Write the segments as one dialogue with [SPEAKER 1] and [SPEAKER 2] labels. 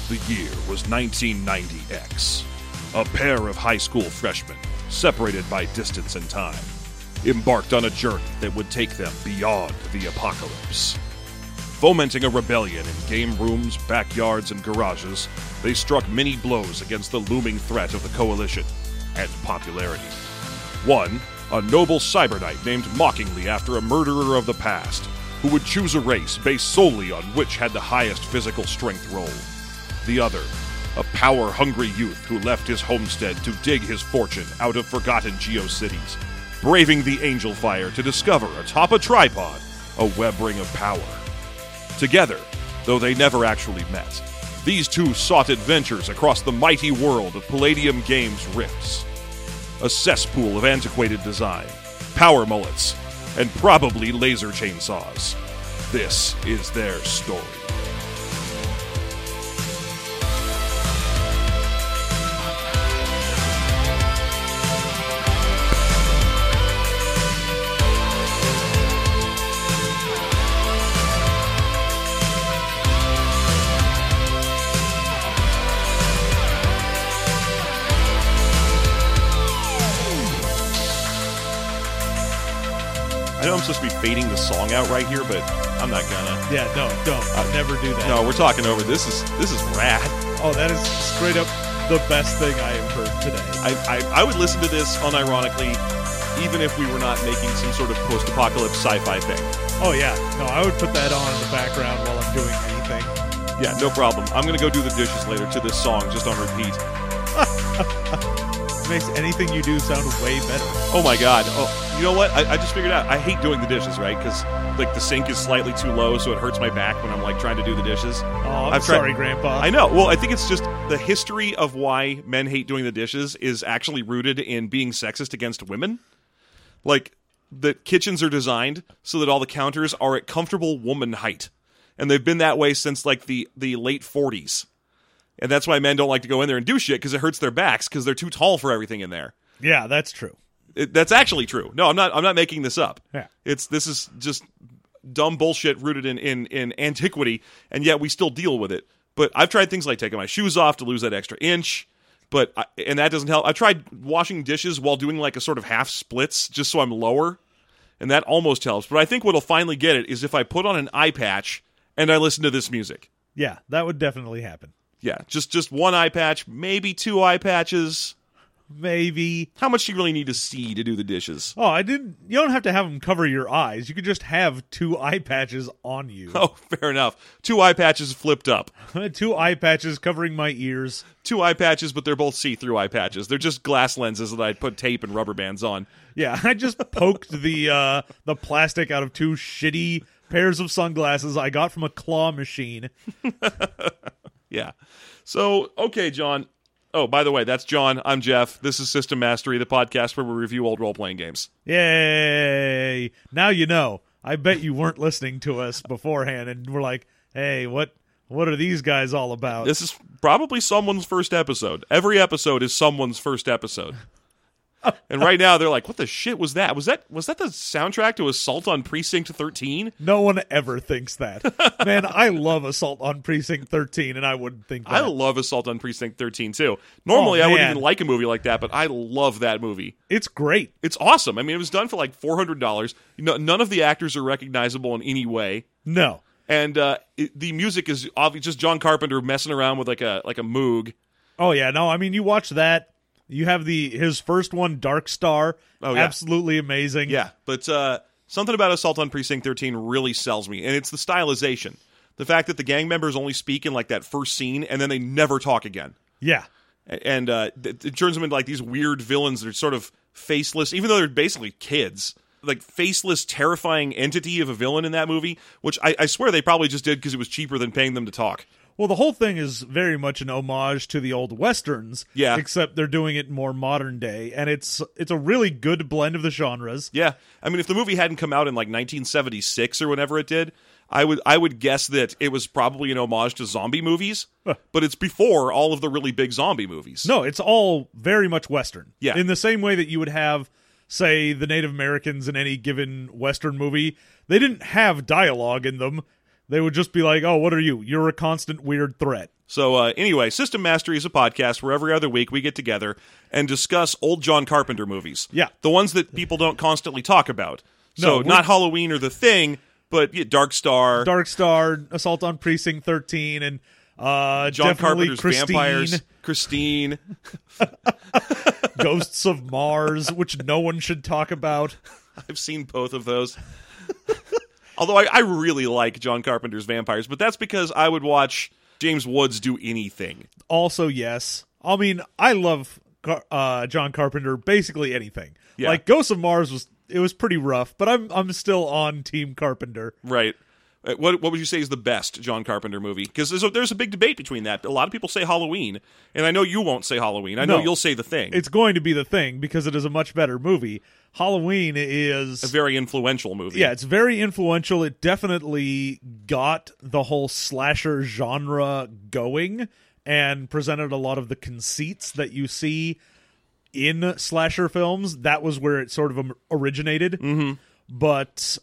[SPEAKER 1] The year was 1990X. A pair of high school freshmen, separated by distance and time, embarked on a journey that would take them beyond the apocalypse. Fomenting a rebellion in game rooms, backyards, and garages, they struck many blows against the looming threat of the Coalition and popularity. One, a noble cyber knight named mockingly after a murderer of the past, who would choose a race based solely on which had the highest physical strength roll. The other, a power-hungry youth who left his homestead to dig his fortune out of forgotten GeoCities, braving the angel fire to discover atop a tripod a web ring of power. Together, though they never actually met, these two sought adventures across the mighty world of Palladium Games Rifts. A cesspool of antiquated design, power mullets, and probably laser chainsaws. This is their story. I know I'm supposed to be fading the song out right here, but I'm not gonna.
[SPEAKER 2] Yeah, don't. Never do that.
[SPEAKER 1] No, we're talking over. This is rad.
[SPEAKER 2] Oh, that is straight up the best thing I have heard today.
[SPEAKER 1] I would listen to this unironically, even if we were not making some sort of post-apocalypse sci-fi thing.
[SPEAKER 2] Oh, yeah. No, I would put that on in the background while I'm doing anything.
[SPEAKER 1] Yeah, no problem. I'm gonna go do the dishes later to this song, just on repeat.
[SPEAKER 2] Makes anything you do sound way better.
[SPEAKER 1] Oh my god. Oh, you know what? I just figured out. I hate doing the dishes, right? Because like the sink is slightly too low, so it hurts my back when I'm like trying to do the dishes.
[SPEAKER 2] Oh, I'm sorry, Grandpa.
[SPEAKER 1] I know. Well, I think it's just the history of why men hate doing the dishes is actually rooted in being sexist against women. Like, the kitchens are designed so that all the counters are at comfortable woman height. And they've been that way since like the late 40s. And that's why men don't like to go in there and do shit, because it hurts their backs, because they're too tall for everything in there.
[SPEAKER 2] Yeah, that's true.
[SPEAKER 1] That's actually true. No, I'm not making this up.
[SPEAKER 2] Yeah.
[SPEAKER 1] This is just dumb bullshit rooted in antiquity, and yet we still deal with it. But I've tried things like taking my shoes off to lose that extra inch, and that doesn't help. I tried washing dishes while doing like a sort of half splits, just so I'm lower, and that almost helps. But I think what'll finally get it is if I put on an eye patch and I listen to this music.
[SPEAKER 2] Yeah, that would definitely happen.
[SPEAKER 1] Yeah, just one eye patch, maybe two eye patches.
[SPEAKER 2] Maybe.
[SPEAKER 1] How much do you really need to see to do the dishes?
[SPEAKER 2] Oh, you don't have to have them cover your eyes. You could just have two eye patches on you.
[SPEAKER 1] Oh, fair enough. Two eye patches flipped up.
[SPEAKER 2] Two eye patches covering my ears.
[SPEAKER 1] Two eye patches, but they're both see-through eye patches. They're just glass lenses that I'd put tape and rubber bands on.
[SPEAKER 2] Yeah, I just poked the plastic out of two shitty pairs of sunglasses I got from a claw machine.
[SPEAKER 1] Yeah. So, okay, John. Oh, by the way, that's John. I'm Jeff. This is System Mastery, the podcast where we review old role-playing games.
[SPEAKER 2] Yay! Now you know. I bet you weren't listening to us beforehand and were like, hey, what are these guys all about?
[SPEAKER 1] This is probably someone's first episode. Every episode is someone's first episode. And right now they're like, what the shit was that? Was that the soundtrack to Assault on Precinct 13?
[SPEAKER 2] No one ever thinks that. Man, I love Assault on Precinct 13, and I wouldn't think that.
[SPEAKER 1] I love Assault on Precinct 13, too. Normally, I wouldn't even like a movie like that, but I love that movie.
[SPEAKER 2] It's great.
[SPEAKER 1] It's awesome. I mean, it was done for like $400. None of the actors are recognizable in any way.
[SPEAKER 2] No.
[SPEAKER 1] And the music is obviously just John Carpenter messing around with like a Moog.
[SPEAKER 2] Oh, yeah. No, I mean, you watch that. You have his first one, Dark Star.
[SPEAKER 1] Oh, yeah.
[SPEAKER 2] Absolutely amazing.
[SPEAKER 1] Yeah, but something about Assault on Precinct 13 really sells me, and it's the stylization. The fact that the gang members only speak in like that first scene, and then they never talk again.
[SPEAKER 2] Yeah.
[SPEAKER 1] And it turns them into like these weird villains that are sort of faceless, even though they're basically kids. Like faceless, terrifying entity of a villain in that movie, which I swear they probably just did because it was cheaper than paying them to talk.
[SPEAKER 2] Well, the whole thing is very much an homage to the old Westerns,
[SPEAKER 1] yeah.
[SPEAKER 2] Except they're doing it more modern day, and it's a really good blend of the genres.
[SPEAKER 1] Yeah, I mean, if the movie hadn't come out in like 1976 or whenever it did, I would guess that it was probably an homage to zombie movies, but it's before all of the really big zombie movies.
[SPEAKER 2] No, it's all very much Western.
[SPEAKER 1] Yeah.
[SPEAKER 2] In the same way that you would have, say, the Native Americans in any given Western movie, they didn't have dialogue in them. They would just be like, oh, what are you? You're a constant weird threat.
[SPEAKER 1] So anyway, System Mastery is a podcast where every other week we get together and discuss old John Carpenter movies.
[SPEAKER 2] Yeah.
[SPEAKER 1] The ones that people don't constantly talk about. So not Halloween or The Thing, but Dark Star.
[SPEAKER 2] Dark Star, Assault on Precinct 13, and
[SPEAKER 1] John Carpenter's
[SPEAKER 2] Christine.
[SPEAKER 1] Vampires. Christine.
[SPEAKER 2] Ghosts of Mars, which no one should talk about.
[SPEAKER 1] I've seen both of those. Although I really like John Carpenter's Vampires, but that's because I would watch James Woods do anything.
[SPEAKER 2] Also, yes. I mean, I love John Carpenter, basically anything.
[SPEAKER 1] Yeah.
[SPEAKER 2] Like Ghosts of Mars was pretty rough, but I'm still on Team Carpenter.
[SPEAKER 1] Right. What would you say is the best John Carpenter movie? Because there's a big debate between that. A lot of people say Halloween, and I know you won't say Halloween. I know you'll say The Thing.
[SPEAKER 2] It's going to be The Thing because it is a much better movie. Halloween is
[SPEAKER 1] a very influential movie.
[SPEAKER 2] Yeah, it's very influential. It definitely got the whole slasher genre going and presented a lot of the conceits that you see in slasher films. That was where it sort of originated.
[SPEAKER 1] Mm-hmm.
[SPEAKER 2] But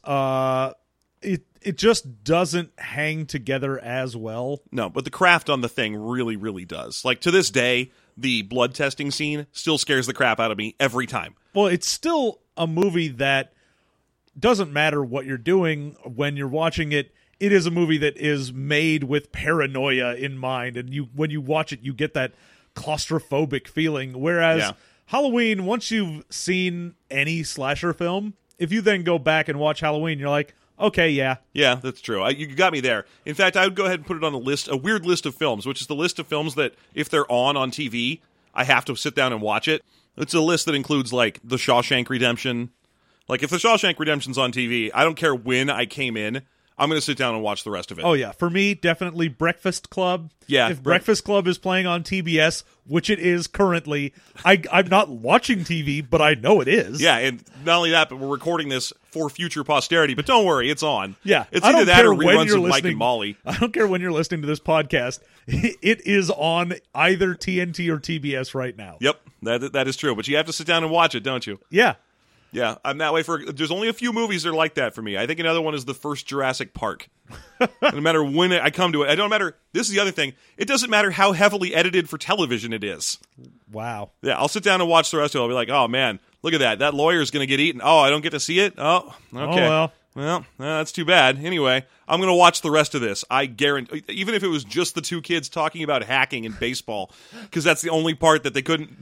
[SPEAKER 2] it just doesn't hang together as well.
[SPEAKER 1] No, but the craft on The Thing really, really does. Like, to this day, the blood testing scene still scares the crap out of me every time.
[SPEAKER 2] Well, it's still a movie that doesn't matter what you're doing when you're watching it. It is a movie that is made with paranoia in mind, and when you watch it, you get that claustrophobic feeling. Whereas Halloween, once you've seen any slasher film, if you then go back and watch Halloween, you're like, okay, yeah.
[SPEAKER 1] Yeah, that's true. You got me there. In fact, I would go ahead and put it on a weird list of films, which is the list of films that, if they're on TV, I have to sit down and watch it. It's a list that includes, like, The Shawshank Redemption. Like, if The Shawshank Redemption's on TV, I don't care when I came in, I'm going to sit down and watch the rest of it.
[SPEAKER 2] Oh, yeah. For me, definitely Breakfast Club.
[SPEAKER 1] Yeah.
[SPEAKER 2] If Breakfast Club is playing on TBS, which it is currently, I'm not watching TV, but I know it is.
[SPEAKER 1] Yeah, and not only that, but we're recording this for future posterity. But don't worry, it's on.
[SPEAKER 2] Yeah.
[SPEAKER 1] It's either that or reruns of Mike and
[SPEAKER 2] listening.
[SPEAKER 1] Molly.
[SPEAKER 2] I don't care when you're listening to this podcast. It is on either TNT or TBS right now.
[SPEAKER 1] Yep, that is true. But you have to sit down and watch it, don't you?
[SPEAKER 2] Yeah.
[SPEAKER 1] Yeah, I'm that way there's only a few movies that are like that for me. I think another one is the first Jurassic Park. No matter when I come to it, this is the other thing, it doesn't matter how heavily edited for television it is.
[SPEAKER 2] Wow.
[SPEAKER 1] Yeah, I'll sit down and watch the rest of it. I'll be like, oh man, look at that. That lawyer's going to get eaten. Oh, I don't get to see it? Oh, okay.
[SPEAKER 2] Oh,
[SPEAKER 1] well, that's too bad. Anyway, I'm going to watch the rest of this. I guarantee, even if it was just the two kids talking about hacking and baseball, because that's the only part that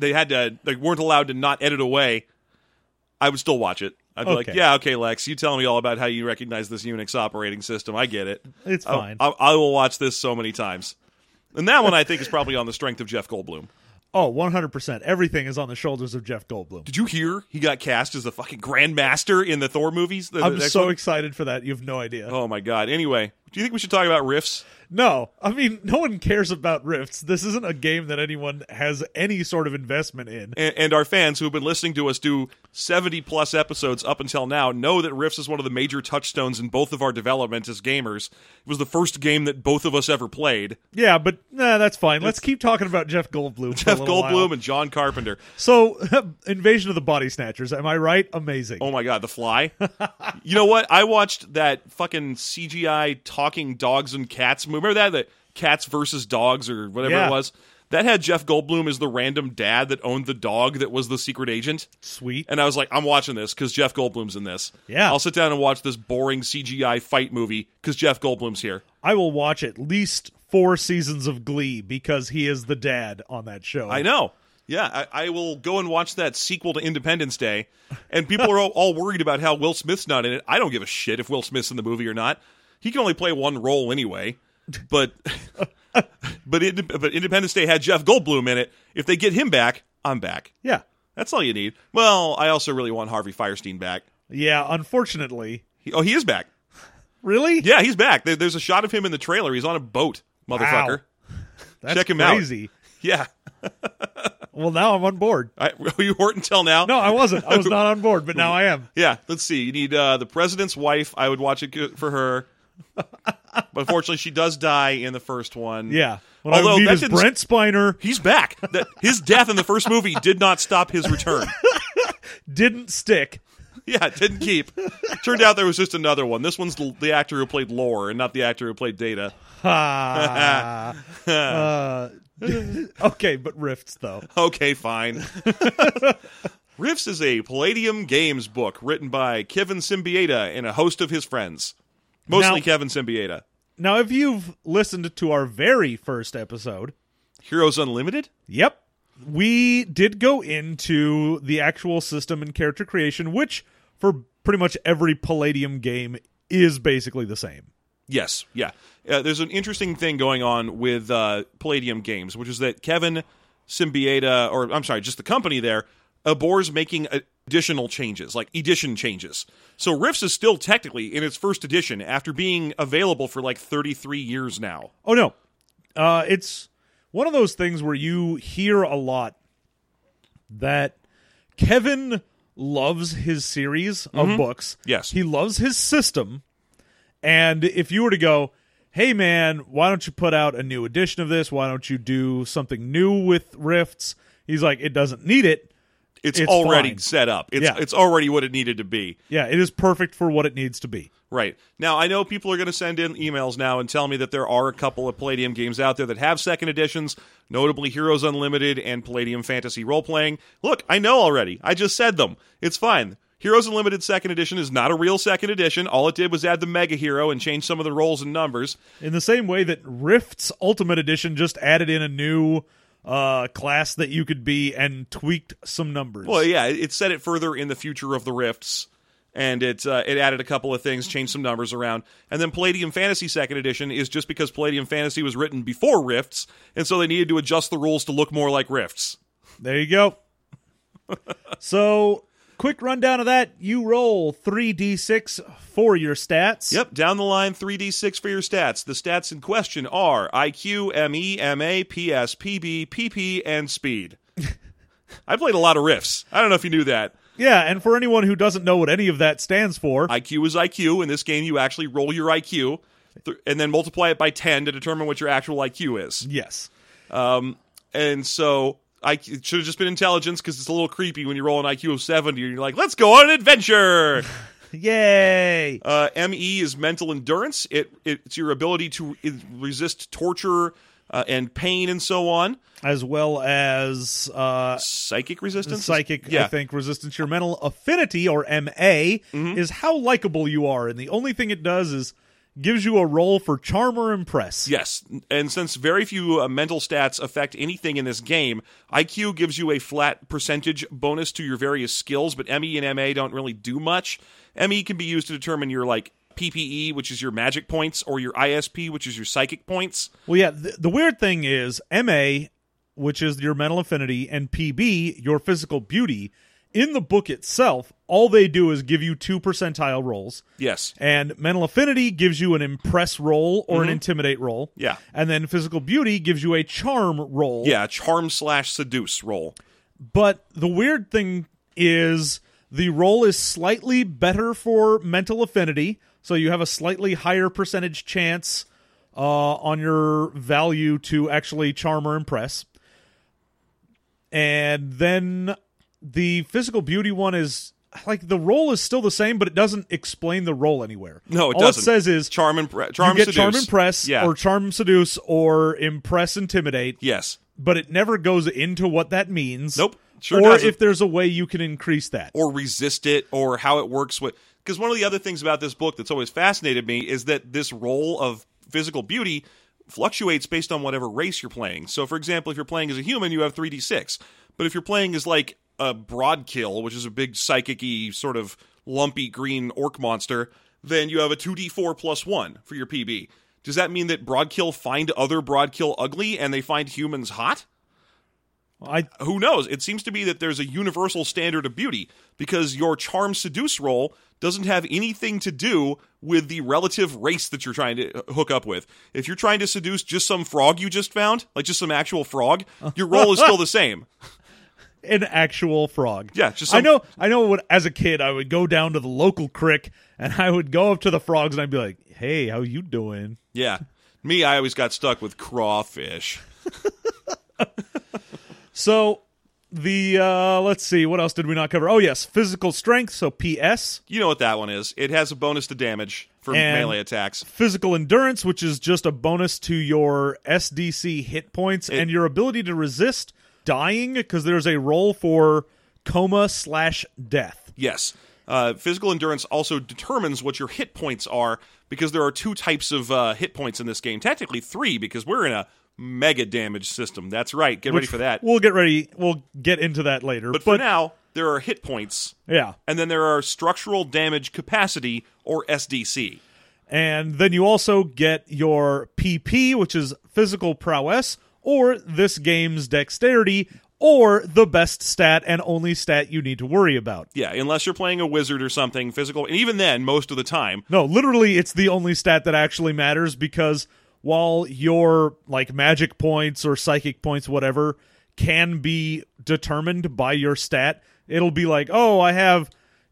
[SPEAKER 1] they weren't allowed to not edit away, I would still watch it. I'd be like, yeah, okay, Lex, you tell me all about how you recognize this Unix operating system. I get it.
[SPEAKER 2] It's fine.
[SPEAKER 1] I will watch this so many times. And that one, I think, is probably on the strength of Jeff Goldblum.
[SPEAKER 2] Oh, 100%. Everything is on the shoulders of Jeff Goldblum.
[SPEAKER 1] Did you hear he got cast as the fucking Grandmaster in the Thor movies?
[SPEAKER 2] I'm so excited for that. You have no idea.
[SPEAKER 1] Oh, my God. Anyway, do you think we should talk about Rifts?
[SPEAKER 2] No. I mean, no one cares about Rifts. This isn't a game that anyone has any sort of investment in.
[SPEAKER 1] And our fans who have been listening to us do 70-plus episodes up until now know that Rifts is one of the major touchstones in both of our development as gamers. It was the first game that both of us ever played.
[SPEAKER 2] Yeah, but that's fine. Let's keep talking about Jeff Goldblum.
[SPEAKER 1] Jeff Goldblum and John Carpenter.
[SPEAKER 2] So, Invasion of the Body Snatchers. Am I right? Amazing.
[SPEAKER 1] Oh my God, The Fly. You know what? I watched that fucking CGI talking dogs and cats movie. Remember that Cats versus Dogs or whatever it was? That had Jeff Goldblum as the random dad that owned the dog that was the secret agent.
[SPEAKER 2] Sweet.
[SPEAKER 1] And I was like, I'm watching this because Jeff Goldblum's in this.
[SPEAKER 2] Yeah.
[SPEAKER 1] I'll sit down and watch this boring CGI fight movie because Jeff Goldblum's here.
[SPEAKER 2] I will watch at least 4 seasons of Glee because he is the dad on that show.
[SPEAKER 1] I know. Yeah, I will go and watch that sequel to Independence Day. And people are all worried about how Will Smith's not in it. I don't give a shit if Will Smith's in the movie or not. He can only play one role anyway. But Independence Day had Jeff Goldblum in it. If they get him back, I'm back.
[SPEAKER 2] Yeah.
[SPEAKER 1] That's all you need. Well, I also really want Harvey Fierstein back.
[SPEAKER 2] Yeah, unfortunately.
[SPEAKER 1] He is back.
[SPEAKER 2] Really?
[SPEAKER 1] Yeah, he's back. There's a shot of him in the trailer. He's on a boat, motherfucker.
[SPEAKER 2] Wow. That's
[SPEAKER 1] Check him
[SPEAKER 2] crazy.
[SPEAKER 1] out. Yeah.
[SPEAKER 2] Well, now I'm on board.
[SPEAKER 1] You weren't until now?
[SPEAKER 2] No, I wasn't. I was not on board, but now I am.
[SPEAKER 1] Yeah, let's see. You need the president's wife. I would watch it for her. But unfortunately, she does die in the first one.
[SPEAKER 2] Yeah. What I need is Brent Spiner.
[SPEAKER 1] He's back. His death in the first movie did not stop his return.
[SPEAKER 2] Didn't stick.
[SPEAKER 1] Yeah, it didn't keep. Turned out there was just another one. This one's the actor who played Lore and not the actor who played Data.
[SPEAKER 2] Okay, but Rifts, though.
[SPEAKER 1] Okay, fine. Rifts is a Palladium Games book written by Kevin Symbieta and a host of his friends. Mostly Kevin Symbieta.
[SPEAKER 2] Now, if you've listened to our very first episode...
[SPEAKER 1] Heroes Unlimited?
[SPEAKER 2] Yep. We did go into the actual system and character creation, which, for pretty much every Palladium game, is basically the same.
[SPEAKER 1] Yes, yeah. There's an interesting thing going on with Palladium Games, which is that Kevin Symbieta, or I'm sorry, just the company there, abhors making additional changes, like edition changes. So Rifts is still technically in its first edition after being available for like 33 years now.
[SPEAKER 2] Oh, no. It's one of those things where you hear a lot that Kevin loves his series of books.
[SPEAKER 1] Yes.
[SPEAKER 2] He loves his system. And if you were to go, hey, man, why don't you put out a new edition of this? Why don't you do something new with Rifts? He's like, it doesn't need it.
[SPEAKER 1] It's already
[SPEAKER 2] fine.
[SPEAKER 1] set up. It's already what it needed to be.
[SPEAKER 2] Yeah, it is perfect for what it needs to be.
[SPEAKER 1] Right. Now, I know people are going to send in emails now and tell me that there are a couple of Palladium games out there that have second editions, notably Heroes Unlimited and Palladium Fantasy Role-Playing. Look, I know already. I just said them. It's fine. Heroes Unlimited second edition is not a real second edition. All it did was add the Mega Hero and change some of the roles and numbers.
[SPEAKER 2] In the same way that Rift's Ultimate Edition just added in a new class that you could be and tweaked some numbers.
[SPEAKER 1] Well, yeah, it set it further in the future of the Rifts, and it added a couple of things, changed some numbers around. And then Palladium Fantasy second edition is just because Palladium Fantasy was written before Rifts, and so they needed to adjust the rules to look more like Rifts.
[SPEAKER 2] There you go. So... quick rundown of that. You roll 3d6 for your stats.
[SPEAKER 1] Yep, down the line, 3d6 for your stats. The stats in question are IQ, ME, MA, PS, PB, PP, and speed. I played a lot of Rifts. I don't know if you knew that.
[SPEAKER 2] Yeah, and for anyone who doesn't know what any of that stands for...
[SPEAKER 1] IQ is IQ. In this game, you actually roll your IQ and then multiply it by 10 to determine what your actual IQ is.
[SPEAKER 2] Yes.
[SPEAKER 1] And so... it should have just been intelligence because it's a little creepy when you roll an IQ of 70 and you're like, let's go on an adventure!
[SPEAKER 2] Yay!
[SPEAKER 1] ME is mental endurance. It's your ability to resist torture and pain and so on.
[SPEAKER 2] As well as...
[SPEAKER 1] psychic resistance?
[SPEAKER 2] Psychic, yeah. I think, resistance. Your mental affinity, or MA, is how likable you are. And the only thing it does is... gives you a roll for charm or impress.
[SPEAKER 1] Yes, and since very few mental stats affect anything in this game, IQ gives you a flat percentage bonus to your various skills, but ME and MA don't really do much. ME can be used to determine your, like, PPE, which is your magic points, or your ISP, which is your psychic points.
[SPEAKER 2] Well, yeah, the weird thing is MA, which is your mental affinity, and PB, your physical beauty, in the book itself, all they do is give you 2 percentile rolls.
[SPEAKER 1] Yes.
[SPEAKER 2] And mental affinity gives you an impress roll or an intimidate roll.
[SPEAKER 1] Yeah.
[SPEAKER 2] And then physical beauty gives you a charm roll.
[SPEAKER 1] Yeah, charm/seduce roll.
[SPEAKER 2] But the weird thing is the roll is slightly better for mental affinity, so you have a slightly higher percentage chance on your value to actually charm or impress. And then... the physical beauty one is, like, the roll is still the same, but it doesn't explain the roll anywhere.
[SPEAKER 1] No, it
[SPEAKER 2] doesn't. All it says is
[SPEAKER 1] charm
[SPEAKER 2] seduce. Charm impress,
[SPEAKER 1] yeah.
[SPEAKER 2] or charm seduce, or impress intimidate.
[SPEAKER 1] Yes.
[SPEAKER 2] But it never goes into what that means.
[SPEAKER 1] Nope. Sure
[SPEAKER 2] or
[SPEAKER 1] doesn't.
[SPEAKER 2] If there's a way you can increase that.
[SPEAKER 1] Or resist it, or how it works with... because one of the other things about this book that's always fascinated me is that this roll of physical beauty fluctuates based on whatever race you're playing. So, for example, if you're playing as a human, you have 3d6. But if you're playing as, like, a Broadkill, which is a big psychic-y sort of lumpy green orc monster, then you have a 2d4 plus 1 for your PB. Does that mean that Broadkill find other Broadkill ugly and they find humans hot? Who knows? It seems to be that there's a universal standard of beauty because your charm seduce roll doesn't have anything to do with the relative race that you're trying to hook up with. If you're trying to seduce just some frog you just found, like just some actual frog, your roll is still the same.
[SPEAKER 2] An actual frog.
[SPEAKER 1] Yeah, just
[SPEAKER 2] I know when, as a kid, I would go down to the local creek, and I would go up to the frogs, and I'd be like, hey, how you doing?
[SPEAKER 1] Yeah. Me, I always got stuck with crawfish.
[SPEAKER 2] So, let's see, what else did we not cover? Oh, yes, physical strength, so PS.
[SPEAKER 1] You know what that one is. It has a bonus to damage for
[SPEAKER 2] And
[SPEAKER 1] melee attacks.
[SPEAKER 2] Physical endurance, which is just a bonus to your SDC hit points and your ability to resist dying, because there's a roll for coma/death.
[SPEAKER 1] Yes. Physical endurance also determines what your hit points are, because there are 2 types of hit points in this game. Technically 3, because we're in a mega damage system. That's right. Get ready for that.
[SPEAKER 2] We'll get into that later.
[SPEAKER 1] But for now, there are hit points.
[SPEAKER 2] Yeah.
[SPEAKER 1] And then there are structural damage capacity, or SDC.
[SPEAKER 2] And then you also get your PP, which is physical prowess, or this game's dexterity, or the best stat and only stat you need to worry about.
[SPEAKER 1] Yeah, unless you're playing a wizard or something, physical, and even then, most of the time.
[SPEAKER 2] No, literally, it's the only stat that actually matters, because while your magic points or psychic points, whatever, can be determined by your stat, it'll be like, oh, I have,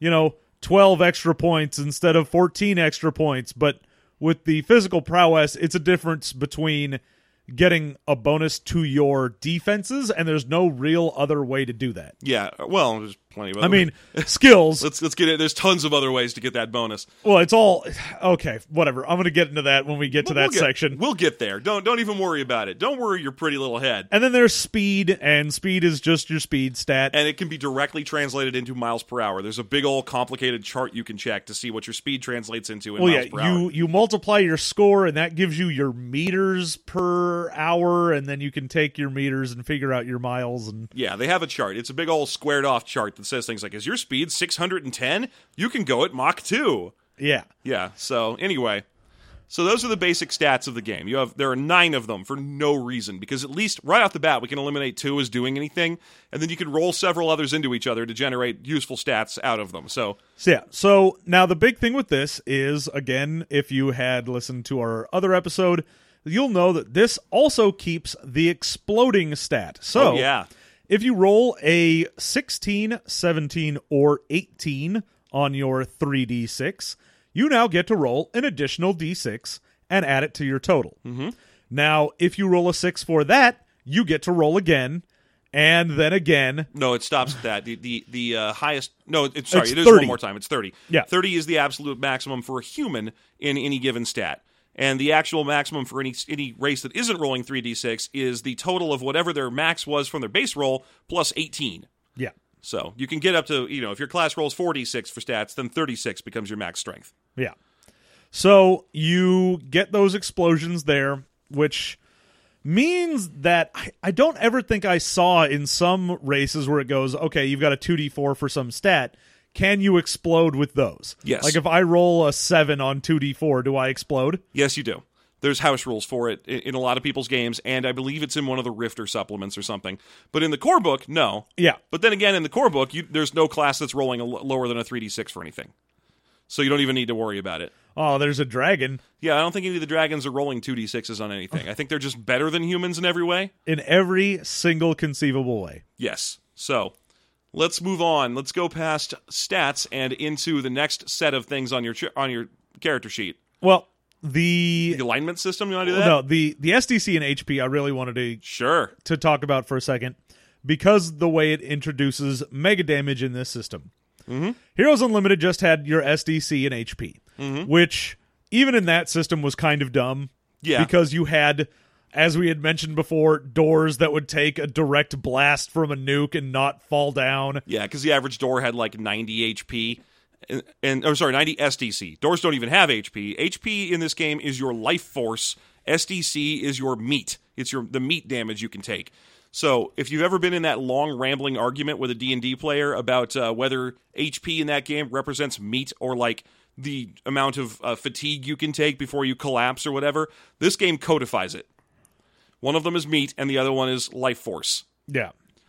[SPEAKER 2] 12 extra points instead of 14 extra points. But with the physical prowess, it's a difference between getting a bonus to your defenses, and there's no real other way to do that.
[SPEAKER 1] Yeah, well, there's plenty of other
[SPEAKER 2] skills.
[SPEAKER 1] Let's get it. There's tons of other ways to get that bonus.
[SPEAKER 2] Well, it's all okay, whatever. I'm going to get into that when we get to that section.
[SPEAKER 1] We'll get there. Don't even worry about it. Don't worry your pretty little head.
[SPEAKER 2] And then there's speed, and speed is just your speed stat.
[SPEAKER 1] And it can be directly translated into miles per hour. There's a big old complicated chart you can check to see what your speed translates into in miles per hour.
[SPEAKER 2] You multiply your score, and that gives you your meters per hour, and then you can take your meters and figure out your miles. And
[SPEAKER 1] yeah, they have a chart. It's a big old squared off chart that says things like, is your speed 610? You can go at Mach 2.
[SPEAKER 2] Yeah.
[SPEAKER 1] Yeah, so anyway. So those are the basic stats of the game. There are 9 of them for no reason, because at least right off the bat we can eliminate 2 as doing anything, and then you can roll several others into each other to generate useful stats out of them. So
[SPEAKER 2] now the big thing with this is, again, if you had listened to our other episode, you'll know that this also keeps the exploding stat. So if you roll a 16, 17, or 18 on your 3d6, you now get to roll an additional d6 and add it to your total.
[SPEAKER 1] Mm-hmm.
[SPEAKER 2] Now, if you roll a 6 for that, you get to roll again, and then again.
[SPEAKER 1] No, it stops at that. The highest. No, it is
[SPEAKER 2] 30.
[SPEAKER 1] one more time. It's 30.
[SPEAKER 2] Yeah.
[SPEAKER 1] 30 is the absolute maximum for a human in any given stat. And the actual maximum for any race that isn't rolling 3d6 is the total of whatever their max was from their base roll plus 18.
[SPEAKER 2] Yeah.
[SPEAKER 1] So you can get up to, if your class rolls 4d6 for stats, then 36 becomes your max strength.
[SPEAKER 2] Yeah. So you get those explosions there, which means that I don't ever think I saw in some races where it goes, okay, you've got a 2d4 for some stat. Can you explode with those?
[SPEAKER 1] Yes.
[SPEAKER 2] Like if I roll a 7 on 2d4, do I explode?
[SPEAKER 1] Yes, you do. There's house rules for it in a lot of people's games, and I believe it's in one of the Rifter supplements or something. But in the core book, no.
[SPEAKER 2] Yeah.
[SPEAKER 1] But then again, in the core book, there's no class that's rolling lower than a 3d6 for anything. So you don't even need to worry about it.
[SPEAKER 2] Oh, there's a dragon.
[SPEAKER 1] Yeah, I don't think any of the dragons are rolling 2d6s on anything. I think they're just better than humans in every way.
[SPEAKER 2] In every single conceivable way.
[SPEAKER 1] Yes. So let's move on. Let's go past stats and into the next set of things on your character sheet.
[SPEAKER 2] Well, the
[SPEAKER 1] alignment system, you want to do that?
[SPEAKER 2] No, the SDC and HP I really wanted to talk about for a second, because the way it introduces mega damage in this system.
[SPEAKER 1] Mm-hmm.
[SPEAKER 2] Heroes Unlimited just had your SDC and HP, which even in that system was kind of dumb.
[SPEAKER 1] Yeah.
[SPEAKER 2] Because you had, as we had mentioned before, doors that would take a direct blast from a nuke and not fall down.
[SPEAKER 1] Yeah, because the average door had like 90 HP. 90 SDC. Doors don't even have HP. HP in this game is your life force. SDC is your meat. It's the meat damage you can take. So if you've ever been in that long rambling argument with a D&D player about whether HP in that game represents meat or like the amount of fatigue you can take before you collapse or whatever, this game codifies it. One of them is meat and the other one is life force.
[SPEAKER 2] Yeah.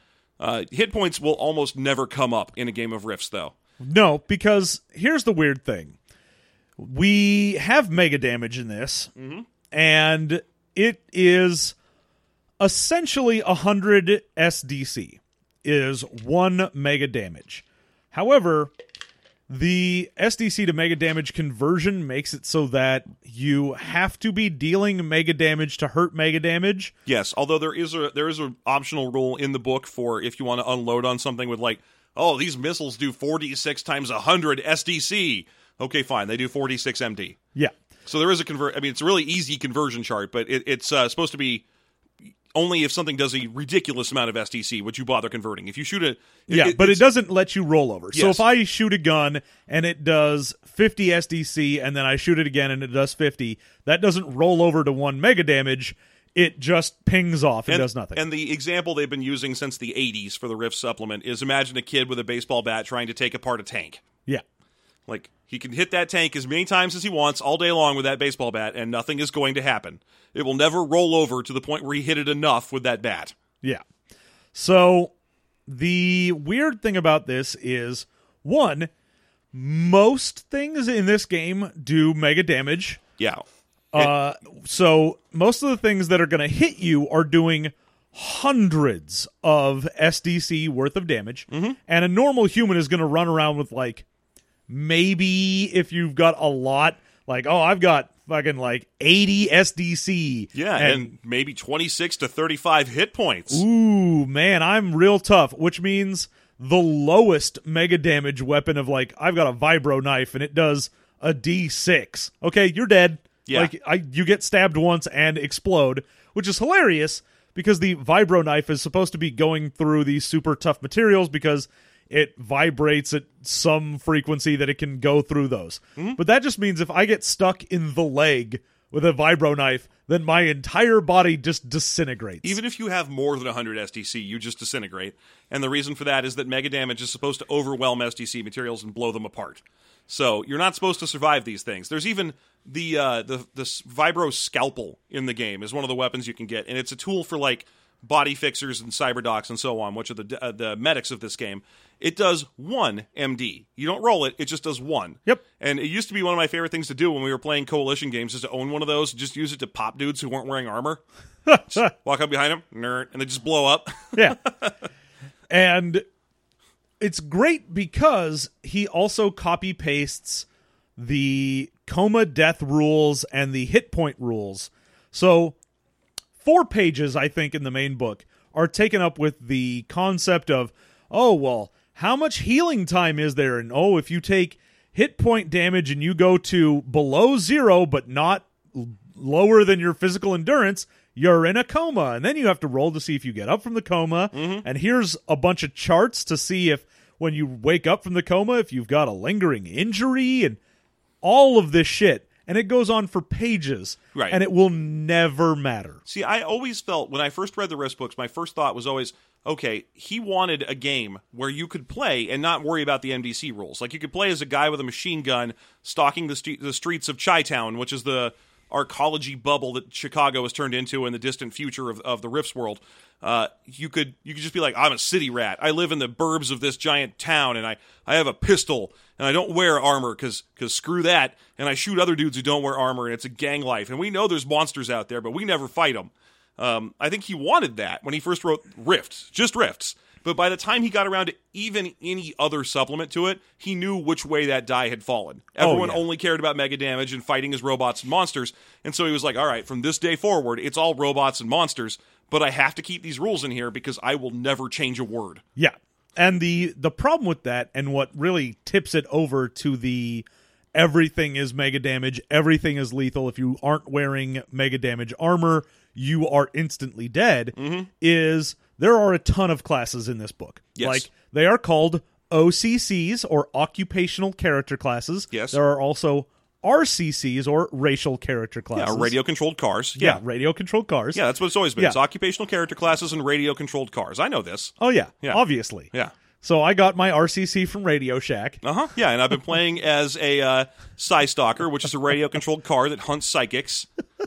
[SPEAKER 1] Hit points will almost never come up in a game of Rifts, though.
[SPEAKER 2] No, because here's the weird thing. We have mega damage in this, and it is essentially 100 SDC is 1 mega damage. However, The SDC to mega damage conversion makes it so that you have to be dealing mega damage to hurt mega damage.
[SPEAKER 1] Yes, although there is a optional rule in the book for if you want to unload on something with like, oh, these missiles do 46 times 100 SDC. Okay, fine, they do 46 MD.
[SPEAKER 2] Yeah.
[SPEAKER 1] So there is a it's a really easy conversion chart, but it's supposed to be only if something does a ridiculous amount of SDC would you bother converting. If you shoot a...
[SPEAKER 2] But it doesn't let you roll over.
[SPEAKER 1] Yes.
[SPEAKER 2] So if I shoot a gun and it does 50 SDC and then I shoot it again and it does 50, that doesn't roll over to 1 mega damage. It just pings off and does nothing.
[SPEAKER 1] And the example they've been using since the 80s for the Rift supplement is imagine a kid with a baseball bat trying to take apart a tank.
[SPEAKER 2] Yeah.
[SPEAKER 1] Like, he can hit that tank as many times as he wants all day long with that baseball bat, and nothing is going to happen. It will never roll over to the point where he hit it enough with that bat.
[SPEAKER 2] Yeah. So, the weird thing about this is, one, most things in this game do mega damage.
[SPEAKER 1] Yeah.
[SPEAKER 2] So, most of the things that are going to hit you are doing hundreds of SDC worth of damage, and a normal human is going to run around with, like, maybe if you've got a lot, like, oh, I've got fucking like 80 SDC.
[SPEAKER 1] Yeah, and maybe 26 to 35 hit points.
[SPEAKER 2] Ooh, man, I'm real tough, which means the lowest mega damage weapon of like, I've got a vibro knife and it does a D6. Okay, you're dead.
[SPEAKER 1] Yeah.
[SPEAKER 2] Like, you get stabbed once and explode, which is hilarious because the vibro knife is supposed to be going through these super tough materials because it vibrates at some frequency that it can go through those. But that just means if I get stuck in the leg with a vibro knife, then my entire body just disintegrates.
[SPEAKER 1] Even if you have more than 100 SDC, you just disintegrate. And the reason for that is that mega damage is supposed to overwhelm SDC materials and blow them apart. So you're not supposed to survive these things. There's even the vibro scalpel in the game is one of the weapons you can get, and it's a tool for like body fixers and cyberdocs and so on, which are the medics of this game. It does 1 MD. You don't roll it, it just does 1.
[SPEAKER 2] Yep.
[SPEAKER 1] And it used to be one of my favorite things to do when we were playing Coalition games is to own one of those and just use it to pop dudes who weren't wearing armor. Just walk up behind them, nerd, and they just blow up.
[SPEAKER 2] Yeah. And it's great because he also copy-pastes the coma death rules and the hit point rules. So 4 pages, I think, in the main book are taken up with the concept of, oh, well, how much healing time is there? And, oh, if you take hit point damage and you go to below 0 but not lower than your physical endurance, you're in a coma. And then you have to roll to see if you get up from the coma. And here's a bunch of charts to see if when you wake up from the coma, if you've got a lingering injury and all of this shit. And it goes on for pages,
[SPEAKER 1] right?
[SPEAKER 2] And it will never matter.
[SPEAKER 1] See, I always felt, when I first read the Rift books, my first thought was always, okay, he wanted a game where you could play and not worry about the MDC rules. Like, you could play as a guy with a machine gun stalking the streets of Chi-Town, which is the arcology bubble that Chicago has turned into in the distant future of the Rift's world. You could just be like, I'm a city rat. I live in the burbs of this giant town, and I have a pistol, and I don't wear armor because screw that, and I shoot other dudes who don't wear armor, and it's a gang life. And we know there's monsters out there, but we never fight them. I think he wanted that when he first wrote Rifts, just Rifts. But by the time he got around to even any other supplement to it, he knew which way that die had fallen. Everyone only cared about mega damage and fighting his robots and monsters, and so he was like, all right, from this day forward, it's all robots and monsters, but I have to keep these rules in here because I will never change a word.
[SPEAKER 2] Yeah. And the problem with that, and what really tips it over to the everything is mega damage, everything is lethal, if you aren't wearing mega damage armor, you are instantly dead, is there are a ton of classes in this book.
[SPEAKER 1] Yes.
[SPEAKER 2] Like, they are called OCCs, or Occupational Character Classes.
[SPEAKER 1] Yes.
[SPEAKER 2] There are also RCCs, or Racial Character Classes.
[SPEAKER 1] Yeah, radio-controlled cars.
[SPEAKER 2] Yeah, radio-controlled cars.
[SPEAKER 1] Yeah, that's what it's always been.
[SPEAKER 2] Yeah.
[SPEAKER 1] It's occupational character classes and radio-controlled cars. I know this.
[SPEAKER 2] Oh, yeah,
[SPEAKER 1] Yeah.
[SPEAKER 2] obviously.
[SPEAKER 1] Yeah.
[SPEAKER 2] So I got my RCC from Radio Shack.
[SPEAKER 1] Yeah, and I've been playing as a Psy-Stalker, which is a radio-controlled car that hunts psychics.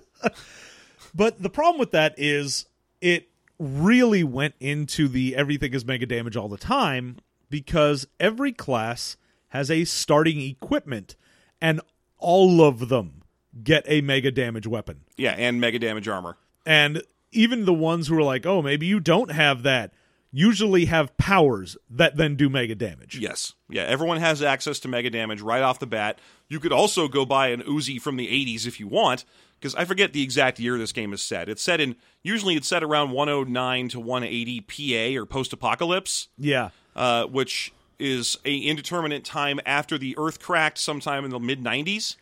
[SPEAKER 2] But the problem with that is it really went into the everything is mega damage all the time because every class has a starting equipment and all of them get a mega damage weapon.
[SPEAKER 1] Yeah, and mega damage armor.
[SPEAKER 2] And even the ones who are like, oh, maybe you don't have that, usually have powers that then do mega damage.
[SPEAKER 1] Yes. Yeah, everyone has access to mega damage right off the bat. You could also go buy an Uzi from the 80s if you want, because I forget the exact year this game is set. Usually it's set around 109 to 180 PA, or post-apocalypse.
[SPEAKER 2] Yeah.
[SPEAKER 1] Which is a indeterminate time after the Earth cracked sometime in the mid-90s.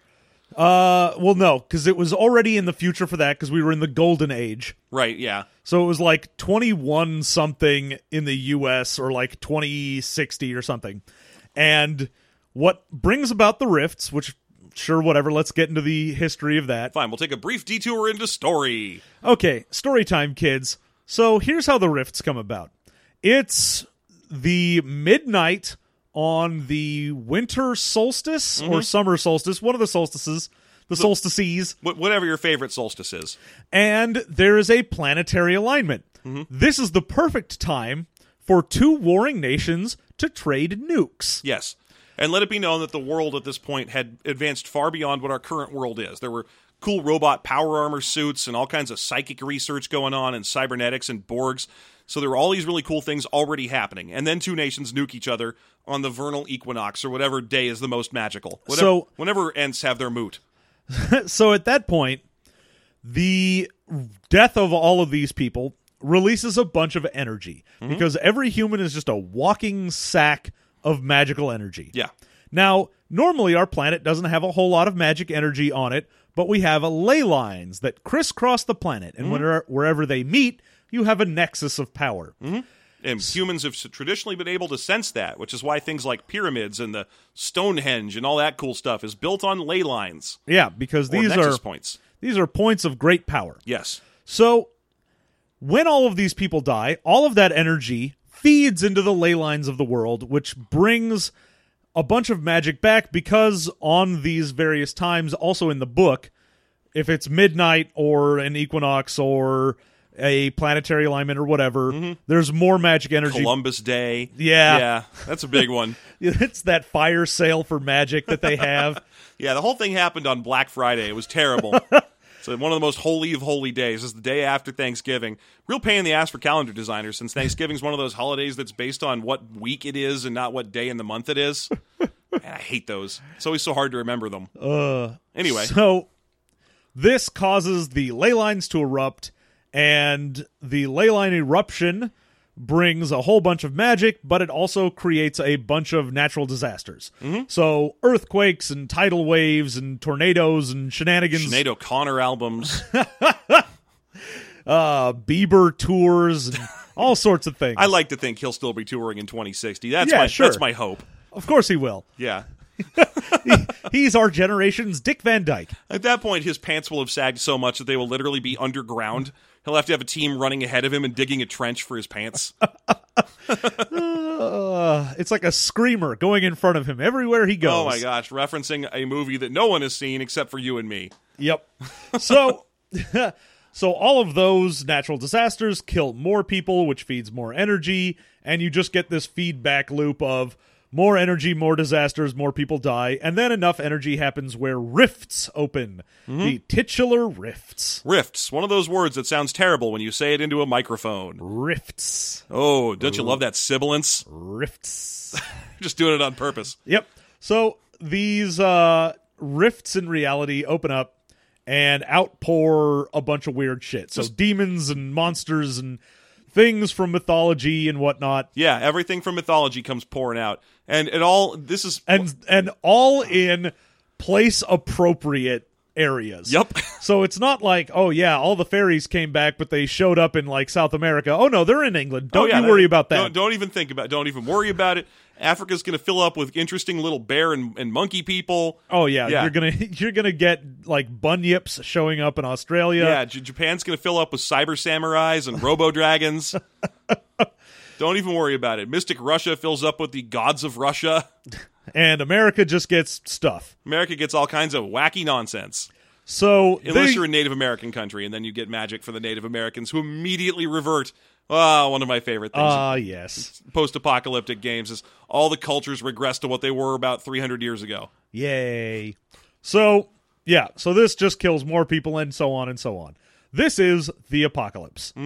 [SPEAKER 2] Well, no, because it was already in the future for that, because we were in the golden age.
[SPEAKER 1] Right, yeah.
[SPEAKER 2] So it was like 21 something in the US, or like 2060 or something. And what brings about the rifts, which, sure, whatever, let's get into the history of that.
[SPEAKER 1] Fine, we'll take a brief detour into story.
[SPEAKER 2] Okay, story time, kids. So here's how the rifts come about. It's the midnight on the winter solstice or summer solstice, one of the solstices, the solstices.
[SPEAKER 1] Whatever your favorite solstice is.
[SPEAKER 2] And there is a planetary alignment. This is the perfect time for two warring nations to trade nukes.
[SPEAKER 1] Yes. And let it be known that the world at this point had advanced far beyond what our current world is. There were cool robot power armor suits and all kinds of psychic research going on, and cybernetics and Borgs. So there were all these really cool things already happening. And then two nations nuke each other on the vernal equinox, or whatever day is the most magical. Whenever Ents have their moot.
[SPEAKER 2] So at that point, the death of all of these people releases a bunch of energy, because every human is just a walking sack of magical energy.
[SPEAKER 1] Yeah.
[SPEAKER 2] Now, normally our planet doesn't have a whole lot of magic energy on it, but we have ley lines that crisscross the planet, and wherever they meet, you have a nexus of power.
[SPEAKER 1] And humans have traditionally been able to sense that, which is why things like pyramids and the Stonehenge and all that cool stuff is built on ley lines.
[SPEAKER 2] Yeah, because these
[SPEAKER 1] nexus points.
[SPEAKER 2] These are points of great power.
[SPEAKER 1] Yes.
[SPEAKER 2] So, when all of these people die, all of that energy feeds into the ley lines of the world, which brings a bunch of magic back, because on these various times, also in the book, if it's midnight or an equinox or a planetary alignment or whatever, there's more magic energy.
[SPEAKER 1] Columbus Day.
[SPEAKER 2] Yeah,
[SPEAKER 1] that's a big one.
[SPEAKER 2] It's that fire sale for magic that they have.
[SPEAKER 1] Yeah, the whole thing happened on Black Friday. It was terrible. So one of the most holy of holy days is the day after Thanksgiving. Real pain in the ass for calendar designers, since Thanksgiving's one of those holidays that's based on what week it is and not what day in the month it is. Man, I hate those. It's always so hard to remember them. Anyway.
[SPEAKER 2] So this causes the ley lines to erupt, and the ley line eruption brings a whole bunch of magic, but it also creates a bunch of natural disasters. So earthquakes and tidal waves and tornadoes and shenanigans.
[SPEAKER 1] Sinead O'Connor albums.
[SPEAKER 2] Bieber tours and all sorts of things.
[SPEAKER 1] I like to think he'll still be touring in 2060. That's my hope.
[SPEAKER 2] Of course he will.
[SPEAKER 1] Yeah.
[SPEAKER 2] He's our generation's Dick Van Dyke.
[SPEAKER 1] At that point, his pants will have sagged so much that they will literally be underground. He'll have to have a team running ahead of him and digging a trench for his pants.
[SPEAKER 2] It's like a screamer going in front of him everywhere he goes.
[SPEAKER 1] Oh my gosh, referencing a movie that no one has seen except for you and me.
[SPEAKER 2] Yep. So all of those natural disasters kill more people, which feeds more energy, and you just get this feedback loop of more energy, more disasters, more people die, and then enough energy happens where rifts open. The titular rifts.
[SPEAKER 1] Rifts, one of those words that sounds terrible when you say it into a microphone.
[SPEAKER 2] Rifts.
[SPEAKER 1] Oh, don't you love that sibilance?
[SPEAKER 2] Rifts.
[SPEAKER 1] Just doing it on purpose.
[SPEAKER 2] Yep. So these rifts in reality open up and outpour a bunch of weird shit. So demons and monsters and things from mythology and whatnot.
[SPEAKER 1] Yeah, everything from mythology comes pouring out. And it all, this is...
[SPEAKER 2] And all in place appropriate areas.
[SPEAKER 1] Yep.
[SPEAKER 2] So it's not like, oh yeah, all the fairies came back, but they showed up in like South America. Oh no, they're in England. Don't you worry about that.
[SPEAKER 1] Don't even think about it. Don't even worry about it. Africa's going to fill up with interesting little bear and monkey people.
[SPEAKER 2] Oh yeah. You're gonna get like bunyips showing up in Australia.
[SPEAKER 1] Yeah, Japan's going to fill up with cyber samurais and robo dragons. Don't even worry about it. Mystic Russia fills up with the gods of Russia.
[SPEAKER 2] And America just gets stuff.
[SPEAKER 1] America gets all kinds of wacky nonsense.
[SPEAKER 2] So
[SPEAKER 1] unless you're a Native American country, and then you get magic for the Native Americans, who immediately revert. One of my favorite things.
[SPEAKER 2] Yes.
[SPEAKER 1] Post-apocalyptic games is all the cultures regress to what they were about 300 years ago.
[SPEAKER 2] Yay. So, yeah. So this just kills more people and so on and so on. This is the apocalypse.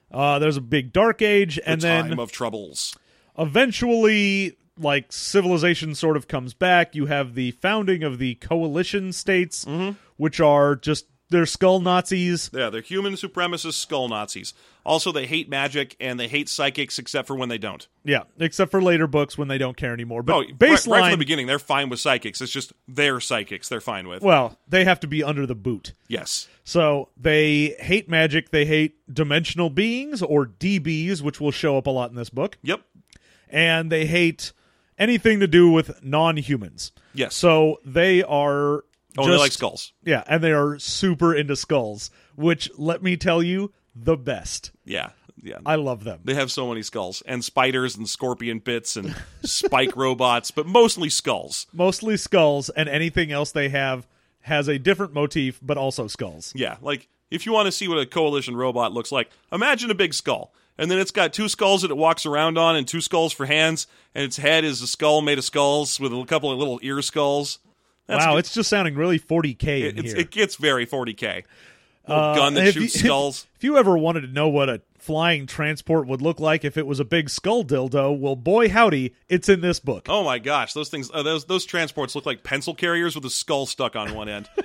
[SPEAKER 2] There's a big dark age, and then
[SPEAKER 1] Time of Troubles.
[SPEAKER 2] eventually, like, civilization sort of comes back. You have the founding of the coalition states, which are just, they're skull Nazis.
[SPEAKER 1] Yeah, they're human supremacist skull Nazis. Also, they hate magic, and they hate psychics except for when they don't.
[SPEAKER 2] Yeah, except for later books when they don't care anymore. But
[SPEAKER 1] baseline,
[SPEAKER 2] baseline,
[SPEAKER 1] right from the beginning, they're fine with psychics. It's just their psychics they're fine with.
[SPEAKER 2] well, they have to be under the boot.
[SPEAKER 1] Yes.
[SPEAKER 2] So they hate magic, they hate dimensional beings, or DBs, which will show up a lot in this book,
[SPEAKER 1] Yep.
[SPEAKER 2] and they hate anything to do with non-humans.
[SPEAKER 1] Yes.
[SPEAKER 2] So they are
[SPEAKER 1] They like skulls.
[SPEAKER 2] Yeah, and they are super into skulls, which, let me tell you, the best.
[SPEAKER 1] Yeah. Yeah.
[SPEAKER 2] I love them.
[SPEAKER 1] They have so many skulls. And spiders and scorpion bits and spike robots, but mostly skulls.
[SPEAKER 2] Mostly skulls, and anything else they have has a different motif, but also skulls.
[SPEAKER 1] Yeah, like, if you want to see what a coalition robot looks like, imagine a big skull. And then it's got 2 skulls that it walks around on and 2 skulls for hands, and its head is a skull made of skulls with a couple of little ear skulls. That's
[SPEAKER 2] wow,
[SPEAKER 1] good.
[SPEAKER 2] it's just sounding really 40K in here.
[SPEAKER 1] It gets very 40K. Little gun that shoots skulls.
[SPEAKER 2] If you ever wanted to know what a flying transport would look like if it was a big skull dildo, well, boy howdy, it's in this book.
[SPEAKER 1] Oh my gosh, those things, those transports look like pencil carriers with a skull stuck on one end.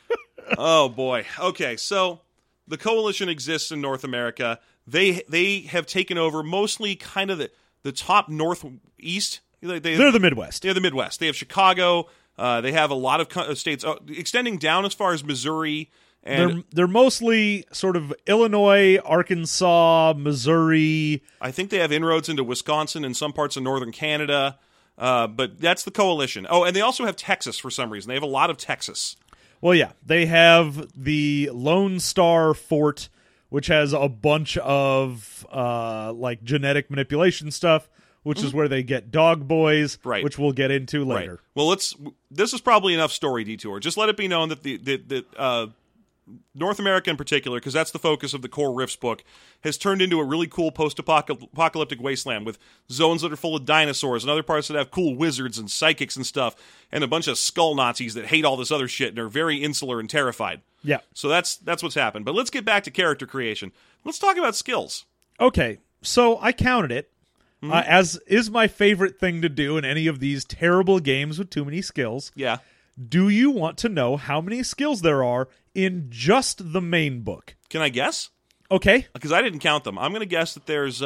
[SPEAKER 1] Oh boy. Okay, so the coalition exists in North America. They have taken over mostly kind of the top northeast.
[SPEAKER 2] They're the Midwest.
[SPEAKER 1] They're the Midwest. They have Chicago. They have a lot of states extending down as far as Missouri. And
[SPEAKER 2] they're mostly sort of Illinois, Arkansas, Missouri.
[SPEAKER 1] I think they have inroads into Wisconsin and some parts of northern Canada. But that's the coalition. Oh, and they also have Texas for some reason. They have a lot of Texas.
[SPEAKER 2] Well, yeah, they have the Lone Star Fort, which has a bunch of like genetic manipulation stuff, which is where they get dog boys,
[SPEAKER 1] Right.
[SPEAKER 2] which we'll get into later.
[SPEAKER 1] Right. Well, this is probably enough story detour. Just let it be known that the North America in particular, because that's the focus of the core Rifts book, has turned into a really cool post-apocalyptic wasteland with zones that are full of dinosaurs and other parts that have cool wizards and psychics and stuff, and a bunch of skull Nazis that hate all this other shit and are very insular and terrified.
[SPEAKER 2] Yeah.
[SPEAKER 1] So that's what's happened. But let's get back to character creation. Let's talk about skills.
[SPEAKER 2] Okay, so I counted it, as is my favorite thing to do in any of these terrible games with too many skills.
[SPEAKER 1] Yeah.
[SPEAKER 2] Do you want to know how many skills there are in just the main book?
[SPEAKER 1] Can I guess?
[SPEAKER 2] Okay.
[SPEAKER 1] Because I didn't count them. I'm going to guess that there's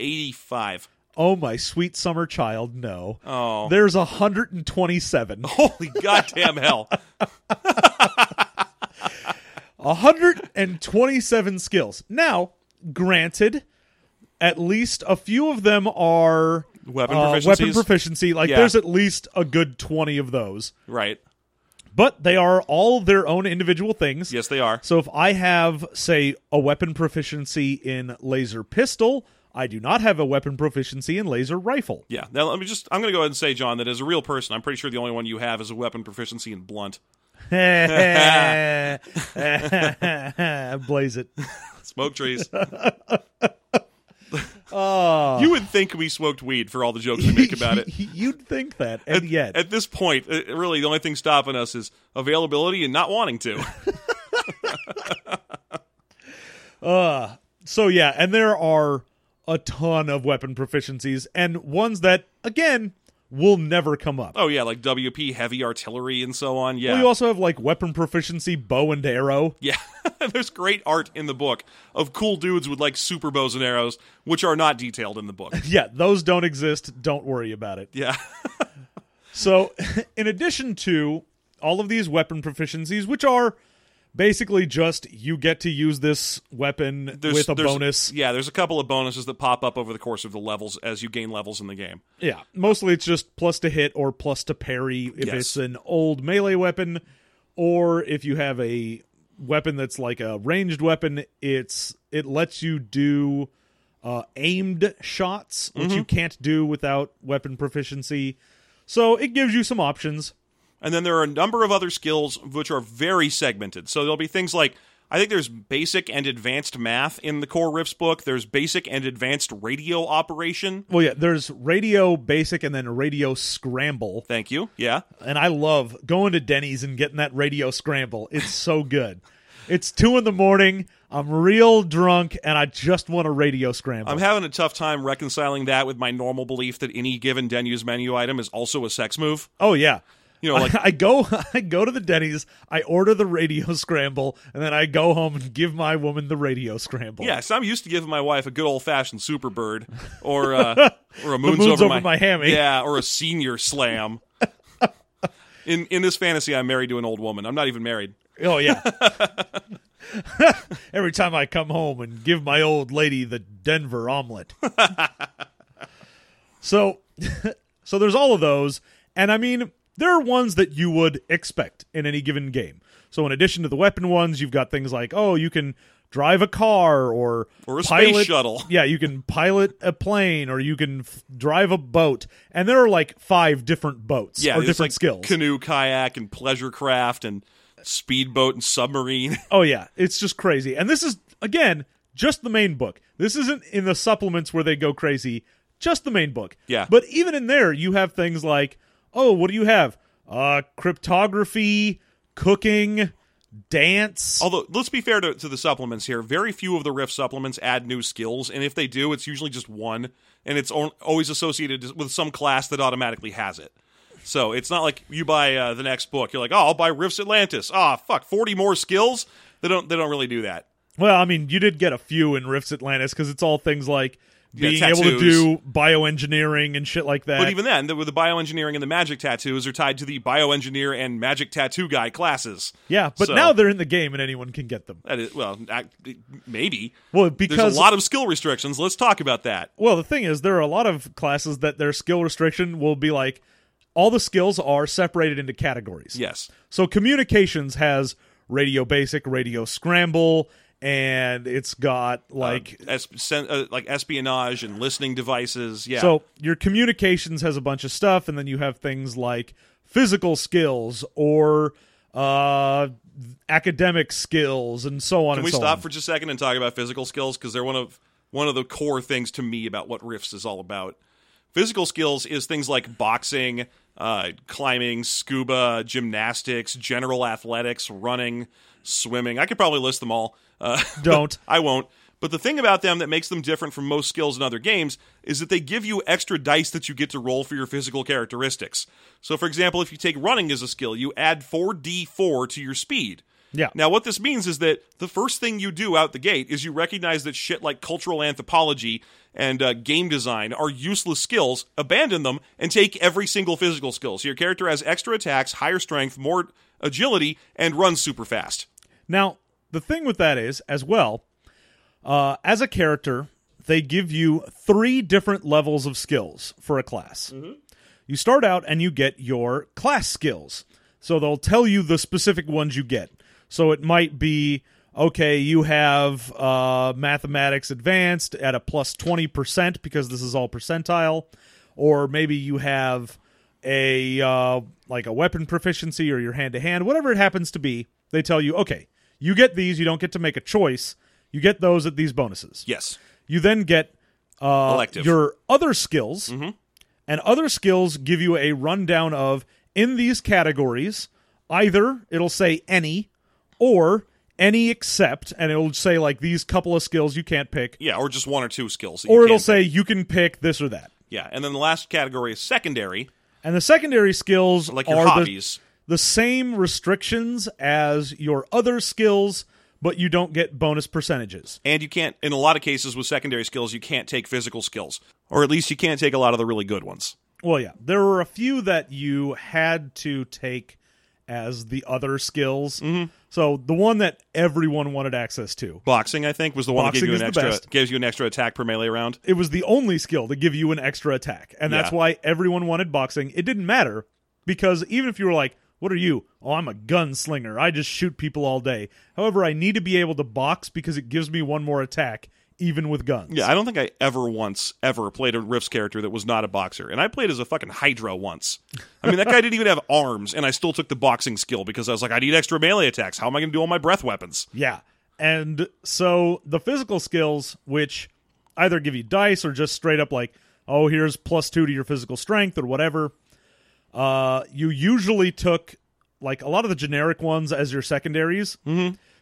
[SPEAKER 1] 85.
[SPEAKER 2] Oh, my sweet summer child, no.
[SPEAKER 1] Oh.
[SPEAKER 2] There's 127.
[SPEAKER 1] Holy goddamn hell.
[SPEAKER 2] 127 skills. Now, granted, at least a few of them are
[SPEAKER 1] Weapon
[SPEAKER 2] proficiency. Like,
[SPEAKER 1] Yeah.
[SPEAKER 2] there's at least a good 20 of those.
[SPEAKER 1] Right.
[SPEAKER 2] But they are all their own individual things.
[SPEAKER 1] Yes, they are.
[SPEAKER 2] So if I have, say, a weapon proficiency in laser pistol, I do not have a weapon proficiency in laser rifle.
[SPEAKER 1] Yeah. Now, I'm going to go ahead and say, John, that as a real person, I'm pretty sure the only one you have is a weapon proficiency in blunt.
[SPEAKER 2] Blaze it.
[SPEAKER 1] Smoke trees. You would think we smoked weed for all the jokes we make about it.
[SPEAKER 2] You'd think that, and yet.
[SPEAKER 1] At this point, really, the only thing stopping us is availability and not wanting to.
[SPEAKER 2] So yeah, and there are a ton of weapon proficiencies, and ones that, again, will never come up.
[SPEAKER 1] Oh, yeah, like WP, heavy artillery, and so on. Yeah.
[SPEAKER 2] Well, you also have, like, weapon proficiency, bow and arrow.
[SPEAKER 1] Yeah. There's great art in the book of cool dudes with, like, super bows and arrows, which are not detailed in the book.
[SPEAKER 2] Yeah, those don't exist. Don't worry about it.
[SPEAKER 1] Yeah.
[SPEAKER 2] So, in addition to all of these weapon proficiencies, which are basically just you get to use this weapon with a bonus.
[SPEAKER 1] Yeah, there's a couple of bonuses that pop up over the course of the levels as you gain levels in the game.
[SPEAKER 2] Yeah, mostly it's just plus to hit or plus to parry if it's an old melee weapon, or if you have a weapon that's like a ranged weapon, it lets you do aimed shots, which you can't do without weapon proficiency. So it gives you some options.
[SPEAKER 1] And then there are a number of other skills which are very segmented. So there'll be things like, I think there's basic and advanced math in the core Rifts book. There's basic and advanced radio operation.
[SPEAKER 2] Well, yeah, there's radio basic and then radio scramble.
[SPEAKER 1] Thank you. Yeah.
[SPEAKER 2] And I love going to Denny's and getting that radio scramble. It's so good. It's 2 a.m. I'm real drunk, and I just want a radio scramble.
[SPEAKER 3] I'm having a tough time reconciling that with my normal belief that any given Denny's menu item is also a sex move.
[SPEAKER 2] Oh, yeah.
[SPEAKER 3] You know, like
[SPEAKER 2] I go to the Denny's, I order the radio scramble, and then I go home and give my woman the radio scramble.
[SPEAKER 3] yeah, so I'm used to giving my wife a good old-fashioned Superbird or a moon's over
[SPEAKER 2] my hammy.
[SPEAKER 3] Yeah, or a senior slam. In this fantasy, I'm married to an old woman. I'm not even married.
[SPEAKER 2] Oh, yeah. Every time I come home and give my old lady the Denver omelet. So there's all of those, and I mean, there are ones that you would expect in any given game. So in addition to the weapon ones, you've got things like, oh, you can drive a car or
[SPEAKER 3] a
[SPEAKER 2] pilot,
[SPEAKER 3] space shuttle.
[SPEAKER 2] Yeah, you can pilot a plane or you can drive a boat. And there are like 5 different boats or different
[SPEAKER 3] like
[SPEAKER 2] skills.
[SPEAKER 3] Canoe, kayak, and pleasure craft, and speedboat and submarine.
[SPEAKER 2] Oh, yeah. It's just crazy. And this is, again, just the main book. This isn't in the supplements where they go crazy. Just the main book.
[SPEAKER 3] Yeah.
[SPEAKER 2] But even in there, you have things like, oh, what do you have? Cryptography, cooking, dance.
[SPEAKER 3] Although, let's be fair to the supplements here. Very few of the Rift supplements add new skills, and if they do, it's usually just one, and it's always associated with some class that automatically has it. So it's not like you buy the next book. You're like, oh, I'll buy Rifts Atlantis. Ah, fuck, 40 more skills? They don't really do that.
[SPEAKER 2] Well, I mean, you did get a few in Rifts Atlantis because it's all things like being able to
[SPEAKER 3] tattoos.
[SPEAKER 2] do bioengineering and shit like that.
[SPEAKER 3] But even then, the bioengineering and the magic tattoos are tied to the bioengineer and magic tattoo guy classes.
[SPEAKER 2] Yeah, but
[SPEAKER 3] So-
[SPEAKER 2] now they're in the game and anyone can get them.
[SPEAKER 3] That is, well, maybe.
[SPEAKER 2] Well, because
[SPEAKER 3] There's a lot of skill restrictions. Let's talk about that.
[SPEAKER 2] Well, the thing is, there are a lot of classes that their skill restriction will be like, all the skills are separated into categories.
[SPEAKER 3] Yes.
[SPEAKER 2] So communications has radio basic, radio scramble, and it's got like...
[SPEAKER 3] like espionage and listening devices. Yeah.
[SPEAKER 2] So your communications has a bunch of stuff, and then you have things like physical skills or academic skills and so on
[SPEAKER 3] Can
[SPEAKER 2] and
[SPEAKER 3] we
[SPEAKER 2] so
[SPEAKER 3] stop
[SPEAKER 2] on.
[SPEAKER 3] for just a second and talk about physical skills? Because they're one of the core things to me about what Rifts is all about. Physical skills is things like boxing, climbing, scuba, gymnastics, general athletics, running, swimming. I could probably list them all.
[SPEAKER 2] Don't.
[SPEAKER 3] I won't. But the thing about them that makes them different from most skills in other games is that they give you extra dice that you get to roll for your physical characteristics. So, for example, if you take running as a skill, you add 4d4 to your speed.
[SPEAKER 2] Yeah.
[SPEAKER 3] Now, what this means is that the first thing you do out the gate is you recognize that shit like cultural anthropology and game design are useless skills, abandon them, and take every single physical skill. So your character has extra attacks, higher strength, more agility, and runs super fast.
[SPEAKER 2] Now, the thing with that is, as well, as a character, they give you 3 different levels of skills for a class. Mm-hmm. You start out and you get your class skills. So they'll tell you the specific ones you get. So it might be, okay, you have mathematics advanced at a plus 20% because this is all percentile. Or maybe you have a like a weapon proficiency or your hand-to-hand, whatever it happens to be. They tell you, okay, you get these, you don't get to make a choice. You get those at these bonuses.
[SPEAKER 3] Yes.
[SPEAKER 2] You then get
[SPEAKER 3] Elective.
[SPEAKER 2] your other skills, and other skills give you a rundown of, in these categories, either it'll say any, or any except, and it'll say, like, these couple of skills you can't pick.
[SPEAKER 3] Yeah, or just 1 or 2 skills.
[SPEAKER 2] Or it'll say you can pick this or that.
[SPEAKER 3] Yeah, and then the last category is secondary,
[SPEAKER 2] And the secondary skills
[SPEAKER 3] like your
[SPEAKER 2] are
[SPEAKER 3] hobbies.
[SPEAKER 2] the same restrictions as your other skills, but you don't get bonus percentages.
[SPEAKER 3] And you can't, in a lot of cases with secondary skills, you can't take physical skills. Or at least you can't take a lot of the really good ones.
[SPEAKER 2] Well, yeah. There were a few that you had to take as the other skills. Mm-hmm. So the one that everyone wanted access to.
[SPEAKER 3] Boxing, I think, was the one that
[SPEAKER 2] Boxing
[SPEAKER 3] gives you an extra attack per melee round.
[SPEAKER 2] It was the only skill to give you an extra attack. And that's
[SPEAKER 3] Yeah.
[SPEAKER 2] why everyone wanted boxing. It didn't matter, because even if you were like, what are you? Oh, I'm a gunslinger. I just shoot people all day. However, I need to be able to box because it gives me one more attack, even with guns.
[SPEAKER 3] Yeah, I don't think I ever played a Rifts character that was not a boxer. And I played as a fucking Hydra once. I mean, that guy didn't even have arms, and I still took the boxing skill because I was like, I need extra melee attacks. How am I going to do all my breath weapons?
[SPEAKER 2] Yeah. And so the physical skills, which either give you dice or just straight up like, oh, here's +2 to your physical strength or whatever, you usually took like a lot of the generic ones as your secondaries,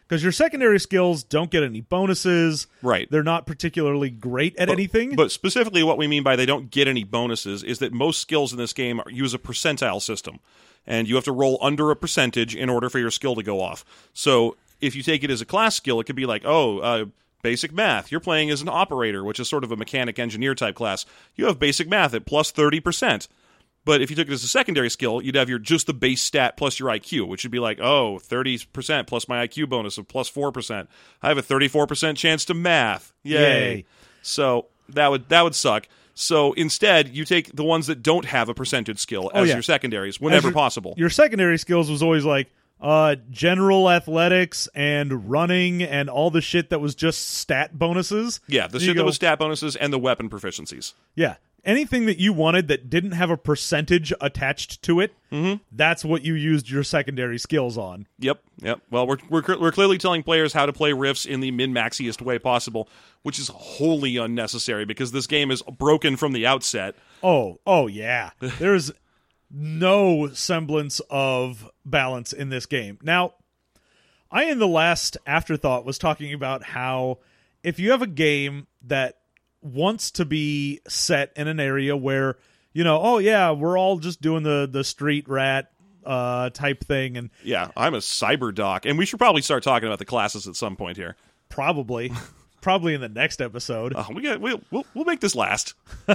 [SPEAKER 2] Because your secondary skills don't get any bonuses.
[SPEAKER 3] Right.
[SPEAKER 2] They're not particularly great at anything.
[SPEAKER 3] But specifically what we mean by they don't get any bonuses is that most skills in this game use a percentile system. And you have to roll under a percentage in order for your skill to go off. So if you take it as a class skill, it could be like, basic math. You're playing as an operator, which is sort of a mechanic engineer type class. You have basic math at plus 30%. But if you took it as a secondary skill, you'd have just the base stat plus your IQ, which would be like, 30% plus my IQ bonus of plus 4%. I have a 34% chance to math. Yay. So that would suck. So instead, you take the ones that don't have a percentage skill as your secondaries whenever possible.
[SPEAKER 2] Your secondary skills was always like general athletics and running and all the shit that was just stat bonuses.
[SPEAKER 3] Yeah, the shit that was stat bonuses and the weapon proficiencies.
[SPEAKER 2] Yeah. Anything that you wanted that didn't have a percentage attached to it, that's what you used your secondary skills on.
[SPEAKER 3] Yep. Well, we're clearly telling players how to play Rifts in the min-maxiest way possible, which is wholly unnecessary because this game is broken from the outset.
[SPEAKER 2] Oh yeah. There's no semblance of balance in this game. Now, I in the last Afterthought was talking about how if you have a game that wants to be set in an area where, we're all just doing the street rat type thing. And
[SPEAKER 3] yeah, I'm a cyber doc, and we should probably start talking about the classes at some point here.
[SPEAKER 2] Probably in the next episode.
[SPEAKER 3] We'll make this last.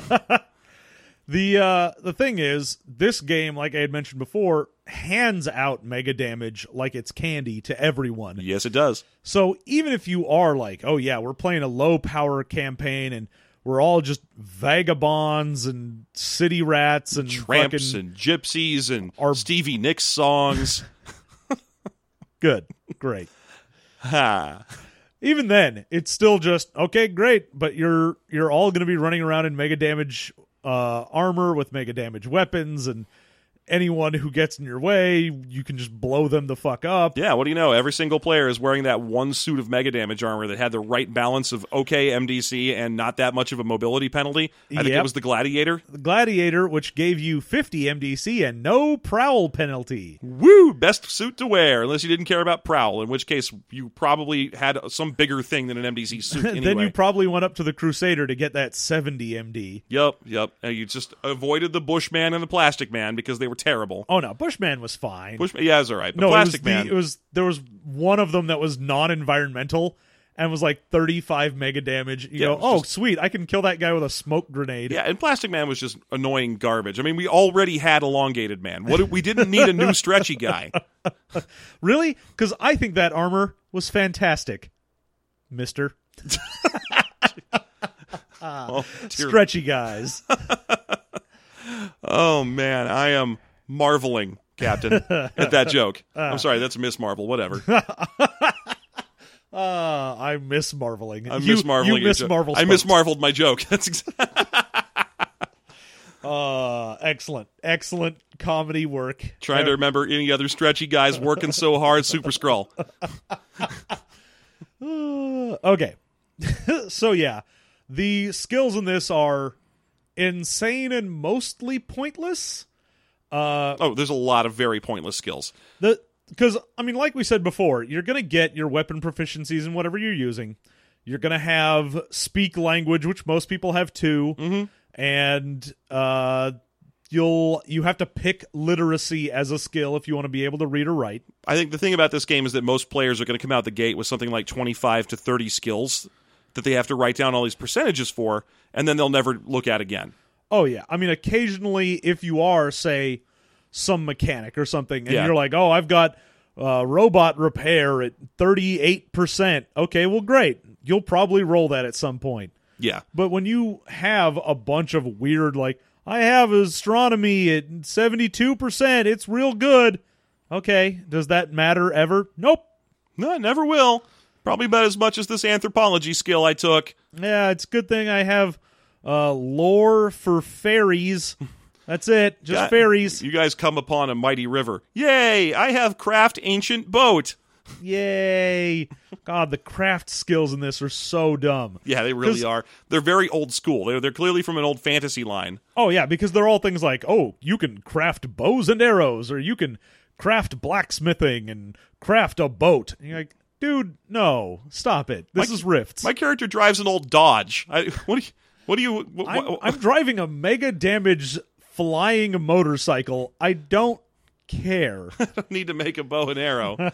[SPEAKER 2] The thing is, this game, like I had mentioned before, hands out mega damage like it's candy to everyone.
[SPEAKER 3] Yes, it does.
[SPEAKER 2] So even if you are like, we're playing a low power campaign and we're all just vagabonds and city rats and
[SPEAKER 3] tramps and gypsies and Stevie Nicks songs.
[SPEAKER 2] Good. Great.
[SPEAKER 3] Ha.
[SPEAKER 2] Even then, it's still just, okay, great, but you're all going to be running around in mega damage armor with mega damage weapons, and anyone who gets in your way, you can just blow them the fuck up.
[SPEAKER 3] Yeah, what do you know? Every single player is wearing that one suit of mega damage armor that had the right balance of okay MDC and not that much of a mobility penalty. I think it was the Gladiator.
[SPEAKER 2] The Gladiator, which gave you 50 MDC and no prowl penalty.
[SPEAKER 3] Woo! Best suit to wear, unless you didn't care about prowl, in which case you probably had some bigger thing than an MDC suit anyway.
[SPEAKER 2] Then you probably went up to the Crusader to get that 70 MD.
[SPEAKER 3] Yep. And you just avoided the Bushman and the Plastic Man because they were terrible.
[SPEAKER 2] Oh no, Bushman was fine.
[SPEAKER 3] Yeah, it was all right. But
[SPEAKER 2] no,
[SPEAKER 3] Plastic Man.
[SPEAKER 2] There was one of them that was non-environmental and was like 35 mega damage. You go, sweet, I can kill that guy with a smoke grenade.
[SPEAKER 3] Yeah, and Plastic Man was just annoying garbage. I mean, we already had Elongated Man. We didn't need a new stretchy guy.
[SPEAKER 2] Really? Because I think that armor was fantastic, mister. Stretchy guys.
[SPEAKER 3] Oh, man, I am marveling, Captain, at that joke. I'm sorry, that's Miss Marvel, whatever.
[SPEAKER 2] I miss marveling.
[SPEAKER 3] I miss marveling.
[SPEAKER 2] You miss Marvel.
[SPEAKER 3] I miss marveled my joke. That's
[SPEAKER 2] excellent comedy work.
[SPEAKER 3] Trying to remember any other stretchy guys working so hard. Super Skrull.
[SPEAKER 2] Okay, so yeah, the skills in this are insane and mostly pointless.
[SPEAKER 3] There's a lot of very pointless skills.
[SPEAKER 2] Because, I mean, like we said before, you're going to get your weapon proficiencies in whatever you're using. You're going to have speak language, which most people have too.
[SPEAKER 3] Mm-hmm.
[SPEAKER 2] And you have to pick literacy as a skill if you want to be able to read or write.
[SPEAKER 3] I think the thing about this game is that most players are going to come out the gate with something like 25 to 30 skills that they have to write down all these percentages for, and then they'll never look at again.
[SPEAKER 2] Oh, yeah. I mean, occasionally, if you are, say, some mechanic or something, and you're like, I've got robot repair at 38%. Okay, well, great. You'll probably roll that at some point.
[SPEAKER 3] Yeah.
[SPEAKER 2] But when you have a bunch of weird, like, I have astronomy at 72%, it's real good. Okay, does that matter ever? Nope.
[SPEAKER 3] No, it never will. Probably about as much as this anthropology skill I took.
[SPEAKER 2] Yeah, it's a good thing I have lore for fairies. That's it. Just fairies.
[SPEAKER 3] You guys come upon a mighty river. Yay! I have craft ancient boat.
[SPEAKER 2] Yay! God, the craft skills in this are so dumb.
[SPEAKER 3] Yeah, they really are. They're very old school. They're clearly from an old fantasy line.
[SPEAKER 2] Oh, yeah, because they're all things like, you can craft bows and arrows, or you can craft blacksmithing and craft a boat. And you're like, dude, no, stop it. This is Rifts.
[SPEAKER 3] My character drives an old Dodge.
[SPEAKER 2] I'm driving a mega damage flying motorcycle. I don't care.
[SPEAKER 3] Need to make a bow and arrow.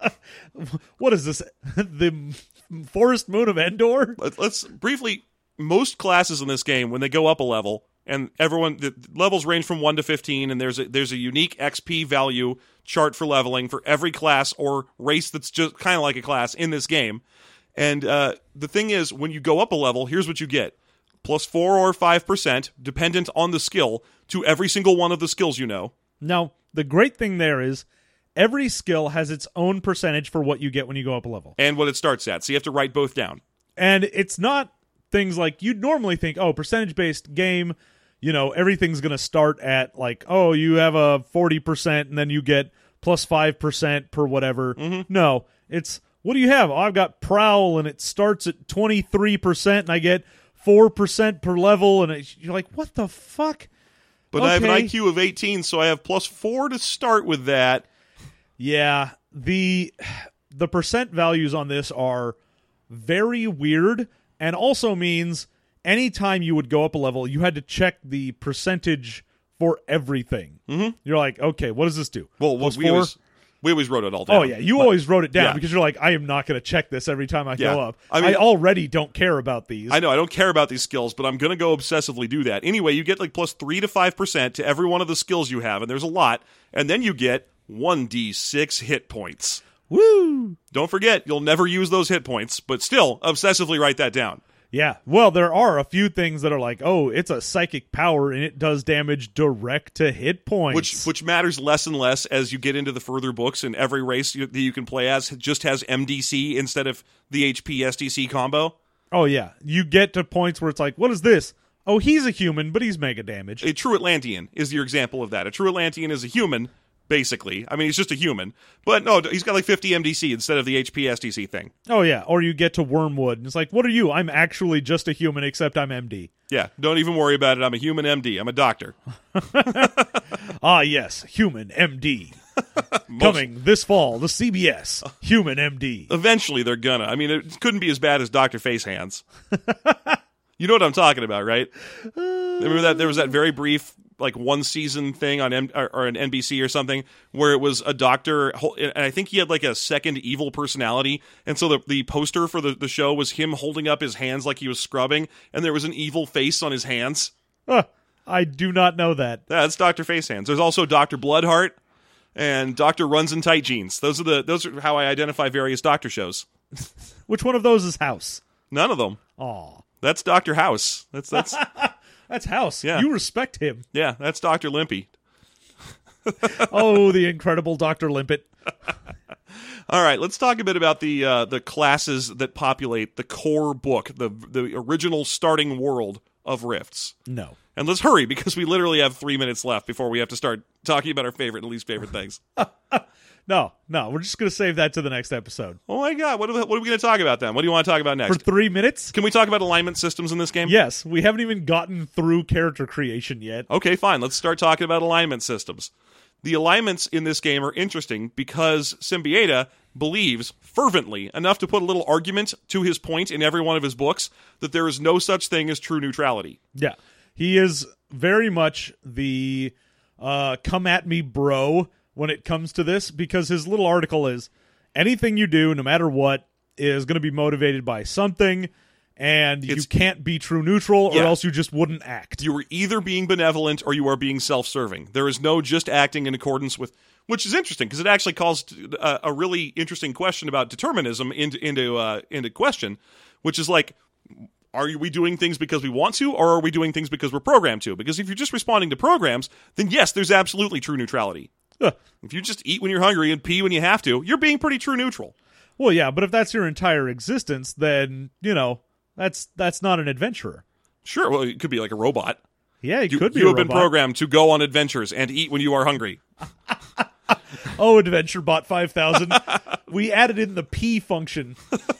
[SPEAKER 2] What is this? The Forest Moon of Endor?
[SPEAKER 3] Let's briefly. Most classes in this game, when they go up a level, and the levels range from 1 to 15, and there's a unique XP value chart for leveling for every class or race that's just kind of like a class in this game. And the thing is, when you go up a level, here's what you get. Plus 4 or 5%, dependent on the skill, to every single one of the skills you know.
[SPEAKER 2] Now, the great thing there is, every skill has its own percentage for what you get when you go up a level.
[SPEAKER 3] And what it starts at, so you have to write both down.
[SPEAKER 2] And it's not things like you'd normally think, oh, percentage-based game, everything's going to start at like, oh, you have a 40% and then you get plus 5% per whatever.
[SPEAKER 3] Mm-hmm.
[SPEAKER 2] No, it's, what do you have? Oh, I've got Prowl and it starts at 23% and I get 4% per level. And you're like, what the fuck?
[SPEAKER 3] But
[SPEAKER 2] okay.
[SPEAKER 3] I have an IQ of 18, so I have plus 4 to start with that.
[SPEAKER 2] Yeah, the percent values on this are very weird, and also means anytime you would go up a level, you had to check the percentage for everything. Mm-hmm. You're like, okay, what does this do?
[SPEAKER 3] Well, we always wrote it all down.
[SPEAKER 2] Oh, yeah, you always wrote it down
[SPEAKER 3] yeah.
[SPEAKER 2] because you're like, I am not going to check this every time I go up.
[SPEAKER 3] I mean,
[SPEAKER 2] I already don't care about these.
[SPEAKER 3] I know, I don't care about these skills, but I'm going to go obsessively do that. Anyway, you get like plus 3 to 5% to every one of the skills you have, and there's a lot, and then you get 1d6 hit points.
[SPEAKER 2] Woo!
[SPEAKER 3] Don't forget, you'll never use those hit points, but still, obsessively write that down.
[SPEAKER 2] Yeah, well, there are a few things that are like, oh, it's a psychic power and it does damage direct to hit points.
[SPEAKER 3] Which matters less and less as you get into the further books, and every race that you can play as just has MDC instead of the HP SDC combo.
[SPEAKER 2] Oh, yeah. You get to points where it's like, what is this? Oh, he's a human, but he's mega damage.
[SPEAKER 3] A true Atlantean is your example of that. A true Atlantean is a human, basically. I mean, he's just a human. But no, he's got like 50 MDC instead of the HP SDC thing.
[SPEAKER 2] Oh, yeah. Or you get to Wormwood, and it's like, what are you? I'm actually just a human, except I'm MD.
[SPEAKER 3] Yeah, don't even worry about it. I'm a human MD. I'm a doctor.
[SPEAKER 2] Ah, yes. Human MD. Coming this fall, the CBS. Human MD.
[SPEAKER 3] Eventually, they're gonna. I mean, it couldn't be as bad as Dr. Face Hands. You know what I'm talking about, right? Remember that there was that very brief, like, one season thing on or an NBC or something where it was a doctor, and I think he had like a second evil personality, and so the poster for the show was him holding up his hands like he was scrubbing, and there was an evil face on his hands.
[SPEAKER 2] I do not know that.
[SPEAKER 3] That's Dr. Face Hands. There's also Dr. Bloodheart and Dr. Runs in Tight Jeans. Those are how I identify various doctor shows.
[SPEAKER 2] Which one of those is House?
[SPEAKER 3] None of them.
[SPEAKER 2] Aw.
[SPEAKER 3] That's Dr. House. That's
[SPEAKER 2] That's House.
[SPEAKER 3] Yeah.
[SPEAKER 2] You respect him.
[SPEAKER 3] Yeah, that's Dr. Limpy.
[SPEAKER 2] Oh, the incredible Dr. Limpet.
[SPEAKER 3] All right, let's talk a bit about the classes that populate the core book, the original starting world of Rifts.
[SPEAKER 2] No.
[SPEAKER 3] And let's hurry, because we literally have 3 minutes left before we have to start talking about our favorite and least favorite things.
[SPEAKER 2] No, we're just going to save that to the next episode.
[SPEAKER 3] Oh my god, what are we going to talk about then? What do you want to talk about next?
[SPEAKER 2] For 3 minutes?
[SPEAKER 3] Can we talk about alignment systems in this game?
[SPEAKER 2] Yes, we haven't even gotten through character creation yet.
[SPEAKER 3] Okay, fine. Let's start talking about alignment systems. The alignments in this game are interesting because Symbieta believes fervently enough to put a little argument to his point in every one of his books that there is no such thing as true neutrality.
[SPEAKER 2] Yeah, he is very much the come at me bro when it comes to this, because his little article is anything you do, no matter what, is going to be motivated by something, and you can't be true neutral, or else you just wouldn't act.
[SPEAKER 3] You are either being benevolent or you are being self-serving. There is no just acting in accordance with, which is interesting because it actually calls a really interesting question about determinism into question, which is like, are we doing things because we want to, or are we doing things because we're programmed to? Because if you're just responding to programs, then yes, there's absolutely true neutrality. If you just eat when you're hungry and pee when you have to, you're being pretty true neutral.
[SPEAKER 2] Well, yeah, but if that's your entire existence, then, that's not an adventurer.
[SPEAKER 3] Sure, well, it could be like a robot.
[SPEAKER 2] Yeah, it could be
[SPEAKER 3] You
[SPEAKER 2] a
[SPEAKER 3] have
[SPEAKER 2] robot.
[SPEAKER 3] been programmed to go on adventures and eat when you are hungry.
[SPEAKER 2] Oh, AdventureBot 5000. We added in the P function.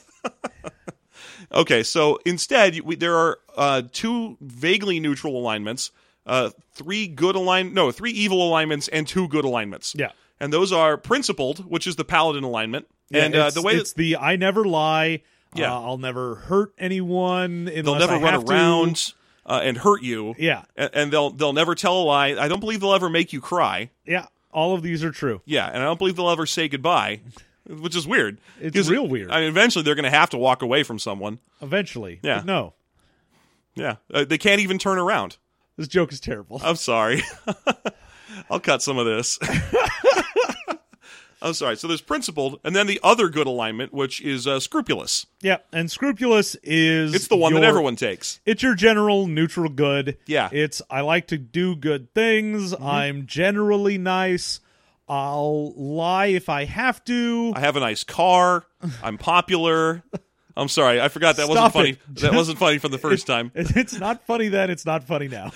[SPEAKER 3] Okay, so instead, there are 2 vaguely neutral alignments, 3 evil alignments, and 2 good alignments.
[SPEAKER 2] Yeah.
[SPEAKER 3] And those are Principled, which is the Paladin alignment, And the way
[SPEAKER 2] it's the I never lie.
[SPEAKER 3] Yeah.
[SPEAKER 2] I'll never hurt anyone.
[SPEAKER 3] they'll never run around and hurt you.
[SPEAKER 2] Yeah.
[SPEAKER 3] And they'll never tell a lie. I don't believe they'll ever make you cry.
[SPEAKER 2] Yeah, all of these are true.
[SPEAKER 3] Yeah, and I don't believe they'll ever say goodbye, which is weird.
[SPEAKER 2] It's real weird.
[SPEAKER 3] I mean, eventually they're going to have to walk away from someone.
[SPEAKER 2] Eventually.
[SPEAKER 3] Yeah.
[SPEAKER 2] But no,
[SPEAKER 3] Yeah, they can't even turn around.
[SPEAKER 2] this joke is terrible.
[SPEAKER 3] I'm sorry. I'll cut some of this. I'm sorry. So there's principled, and then the other good alignment, which is scrupulous.
[SPEAKER 2] Yeah, and scrupulous is...
[SPEAKER 3] It's the one that everyone takes.
[SPEAKER 2] It's your general neutral good.
[SPEAKER 3] Yeah.
[SPEAKER 2] It's, I like to do good things. I'm generally nice. I'll lie if I have to.
[SPEAKER 3] I have a nice car. I'm popular. I'm sorry. I forgot that wasn't
[SPEAKER 2] Stop
[SPEAKER 3] funny.
[SPEAKER 2] it.
[SPEAKER 3] That wasn't funny from the first time.
[SPEAKER 2] It's not funny then. It's not funny now.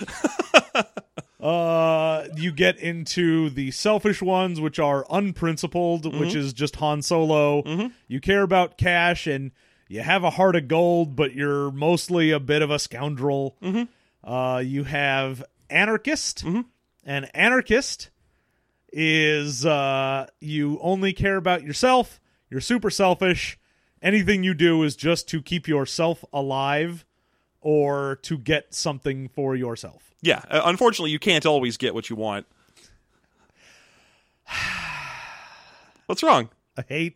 [SPEAKER 2] You get into the selfish ones, which are unprincipled, which is just Han Solo. You care about cash, and you have a heart of gold, but you're mostly a bit of a scoundrel. You have anarchist, and anarchist is you only care about yourself. You're super selfish. Anything you do is just to keep yourself alive or to get something for yourself.
[SPEAKER 3] Yeah. Unfortunately, you can't always get what you want. What's wrong?
[SPEAKER 2] I hate.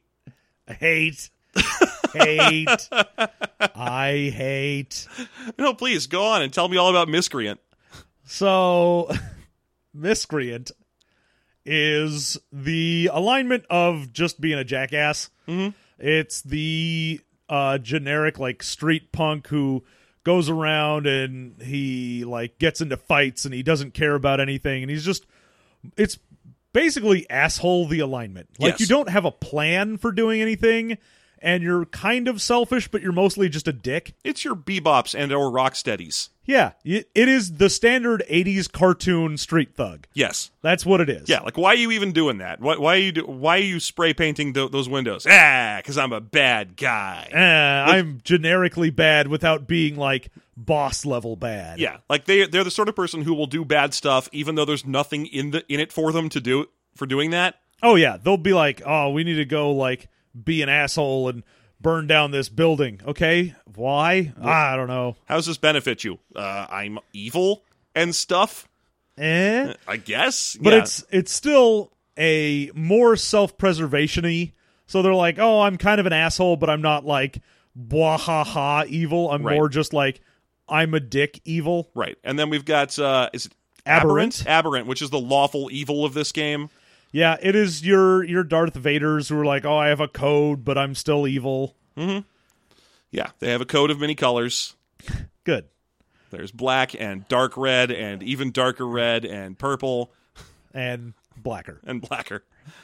[SPEAKER 3] No, please go on and tell me all about Miscreant.
[SPEAKER 2] So, Miscreant is the alignment of just being a jackass. It's the generic like street punk who goes around and he like gets into fights and he doesn't care about anything, and he's just, it's basically asshole the alignment. Like,
[SPEAKER 3] Yes.
[SPEAKER 2] you don't have a plan for doing anything, and you're kind of selfish, but you're mostly just a dick.
[SPEAKER 3] It's your bebops and or rocksteadies.
[SPEAKER 2] Yeah, it is the standard 80s cartoon street thug.
[SPEAKER 3] Yes.
[SPEAKER 2] That's what it is.
[SPEAKER 3] Yeah, like, why are you even doing that? Why are you spray painting those windows? Because I'm a bad guy.
[SPEAKER 2] I'm generically bad without being like boss level bad.
[SPEAKER 3] Yeah, like they're the sort of person who will do bad stuff even though there's nothing in it for them to do for doing that.
[SPEAKER 2] Oh yeah, they'll be like, "Oh, we need to go like be an asshole and burn down this building." Okay, why? I don't know.
[SPEAKER 3] How does this benefit you? I'm evil and stuff, I guess.
[SPEAKER 2] But
[SPEAKER 3] Yeah.
[SPEAKER 2] it's still a more self-preservation-y. So they're like, "Oh, I'm kind of an asshole, but I'm not like blah ha ha evil. I'm
[SPEAKER 3] Right.
[SPEAKER 2] more just like I'm a dick evil."
[SPEAKER 3] Right. And then we've got is it
[SPEAKER 2] Aberrant.
[SPEAKER 3] Aberrant, which is the lawful evil of this game.
[SPEAKER 2] Yeah, it is your Darth Vaders who are like, "Oh, I have a code, but I'm still evil."
[SPEAKER 3] Yeah, they have a code of many colors.
[SPEAKER 2] Good.
[SPEAKER 3] There's black and dark red and even darker red and purple
[SPEAKER 2] And blacker.
[SPEAKER 3] and blacker.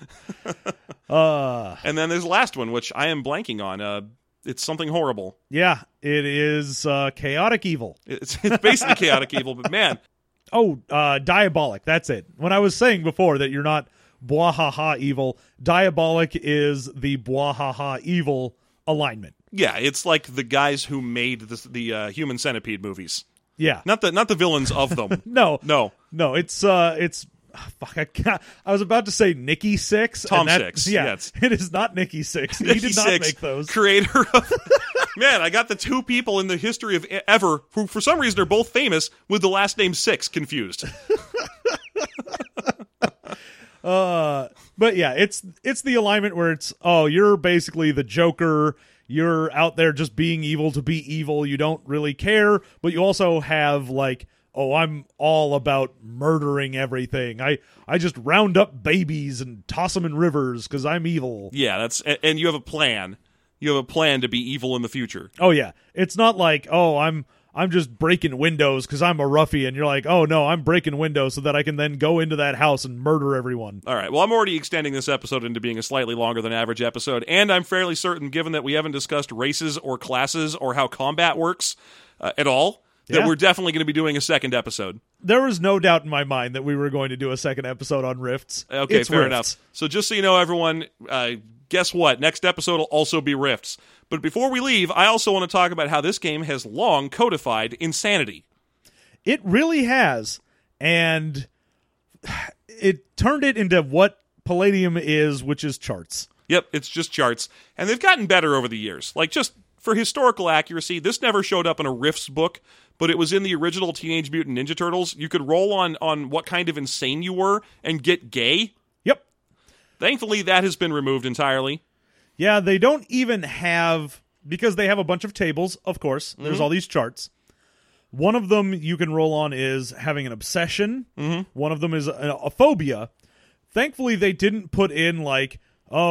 [SPEAKER 3] And then there's the last one, which I am blanking on. It's something horrible.
[SPEAKER 2] Yeah, it is chaotic evil.
[SPEAKER 3] It's basically chaotic evil, but man,
[SPEAKER 2] Oh, diabolic. That's it. When I was saying before that you're not bwahaha evil, diabolic is the bwahaha evil alignment.
[SPEAKER 3] yeah, it's like the guys who made the Human Centipede movies,
[SPEAKER 2] Yeah.
[SPEAKER 3] not the villains of them.
[SPEAKER 2] No.
[SPEAKER 3] No,
[SPEAKER 2] It's fuck, I was about to say Nikki Six.
[SPEAKER 3] Tom
[SPEAKER 2] and that,
[SPEAKER 3] Six,
[SPEAKER 2] Yeah,
[SPEAKER 3] yes.
[SPEAKER 2] it is not Nikki Six. He
[SPEAKER 3] Nikki
[SPEAKER 2] did not
[SPEAKER 3] Sixx,
[SPEAKER 2] make those.
[SPEAKER 3] creator of. Man, I got the two people in the history of ever who, for some reason, are both famous with the last name Six confused.
[SPEAKER 2] But yeah, it's the alignment where it's, oh, you're basically the Joker. You're out there just being evil to be evil. You don't really care, but you also have like, oh, I'm all about murdering everything. I just round up babies and toss them in rivers because I'm evil.
[SPEAKER 3] Yeah, and you have a plan. You have a plan to be evil in the future.
[SPEAKER 2] Oh yeah, it's not like, oh, I'm just breaking windows because I'm a ruffian. You're like, oh no, I'm breaking windows so that I can then go into that house and murder everyone.
[SPEAKER 3] All right, well, I'm already extending this episode into being a slightly longer than average episode, and I'm fairly certain, given that we haven't discussed races or classes or how combat works at all, that
[SPEAKER 2] Yeah.
[SPEAKER 3] we're definitely going to be doing a second episode.
[SPEAKER 2] There was no doubt in my mind that we were going to do a second episode on Rifts.
[SPEAKER 3] Okay,
[SPEAKER 2] It's
[SPEAKER 3] fair
[SPEAKER 2] Rifts.
[SPEAKER 3] enough. So just so you know, everyone, guess what? Next episode will also be Rifts. But before we leave, I also want to talk about how this game has long codified insanity.
[SPEAKER 2] It really has, and it turned it into what Palladium is, which is charts.
[SPEAKER 3] Yep, it's just charts. And they've gotten better over the years. Like, just for historical accuracy, this never showed up in a Riffs book, but it was in the original Teenage Mutant Ninja Turtles. You could roll on what kind of insane you were and get gay.
[SPEAKER 2] Yep.
[SPEAKER 3] Thankfully, that has been removed entirely.
[SPEAKER 2] Yeah, they don't even have, because they have a bunch of tables, of course. There's all these charts. One of them you can roll on is having an obsession. One of them is a phobia. Thankfully, they didn't put in, like,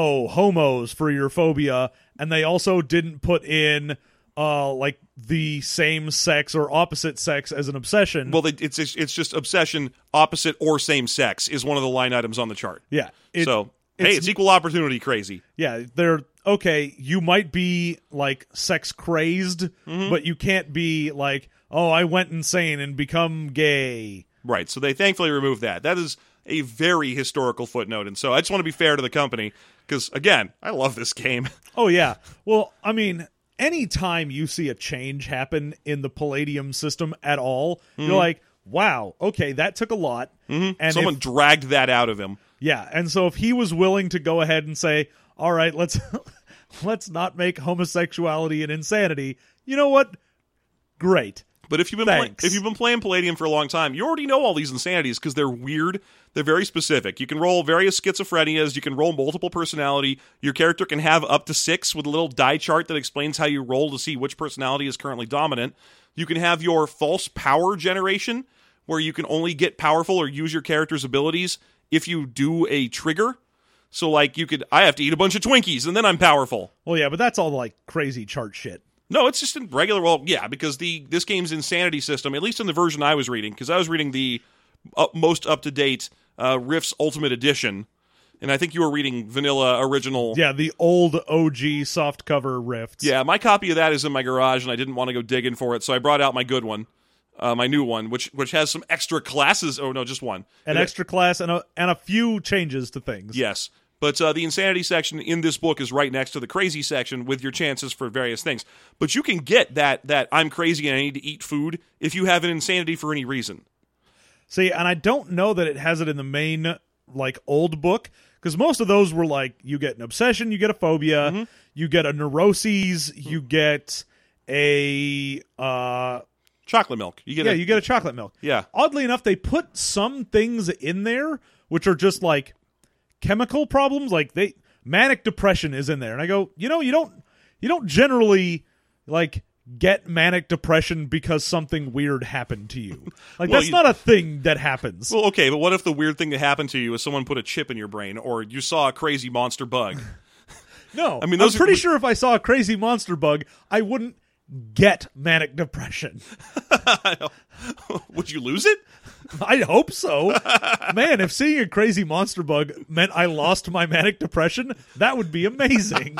[SPEAKER 2] homos for your phobia, and they also didn't put in, like, the same sex or opposite sex as an obsession.
[SPEAKER 3] Well, it's just obsession, opposite or same sex is one of the line items on the chart.
[SPEAKER 2] Yeah.
[SPEAKER 3] It's equal opportunity crazy.
[SPEAKER 2] Yeah, they're, okay, you might be, like, sex crazed, but you can't be, like, I went insane and become gay.
[SPEAKER 3] Right, so they thankfully removed that. That is a very historical footnote, and so I just want to be fair to the company, because, again, I love this game.
[SPEAKER 2] Oh, yeah. Well, I mean, anytime you see a change happen in the Palladium system at all, you're like, wow, okay, that took a lot. And
[SPEAKER 3] Someone dragged that out of him.
[SPEAKER 2] Yeah, and so if he was willing to go ahead and say, all right, let's not make homosexuality an insanity, you know what? Great.
[SPEAKER 3] But if you've been playing Palladium for a long time, you already know all these insanities because they're weird. They're very specific. You can roll various schizophrenias. You can roll multiple personality. Your character can have up to 6 with a little die chart that explains how you roll to see which personality is currently dominant. You can have your false power generation, where you can only get powerful or use your character's abilities if you do a trigger. So, like, I have to eat a bunch of Twinkies, and then I'm powerful.
[SPEAKER 2] Well, yeah, but that's all, like, crazy chart shit.
[SPEAKER 3] No, it's just in regular, well, yeah, because this game's insanity system, at least in the version I was reading, because I was reading the most up-to-date Riffs Ultimate Edition, and I think you were reading Vanilla Original.
[SPEAKER 2] Yeah, the old OG softcover Rifts.
[SPEAKER 3] Yeah, my copy of that is in my garage, and I didn't want to go digging for it, so I brought out my good one, my new one, which has some extra classes. Oh, no, just one.
[SPEAKER 2] An extra class and a few changes to things.
[SPEAKER 3] Yes. But the insanity section in this book is right next to the crazy section with your chances for various things. But you can get that I'm crazy and I need to eat food if you have an insanity for any reason.
[SPEAKER 2] See, and I don't know that it has it in the main, like, old book, because most of those were like, you get an obsession, you get a phobia, you get a neuroses, you get a...
[SPEAKER 3] chocolate milk. You get
[SPEAKER 2] a chocolate milk.
[SPEAKER 3] Yeah.
[SPEAKER 2] Oddly enough, they put some things in there which are just, like, chemical problems. Like, manic depression is in there, and I go, you don't generally, like, get manic depression because something weird happened to you. Like, that's not a thing that happens.
[SPEAKER 3] Well, okay, but what if the weird thing that happened to you is someone put a chip in your brain, or you saw a crazy monster bug?
[SPEAKER 2] No,
[SPEAKER 3] I mean,
[SPEAKER 2] I'm pretty sure if I saw a crazy monster bug, I wouldn't get manic depression.
[SPEAKER 3] Would you lose it?
[SPEAKER 2] I hope so. Man, if seeing a crazy monster bug meant I lost my manic depression, that would be amazing.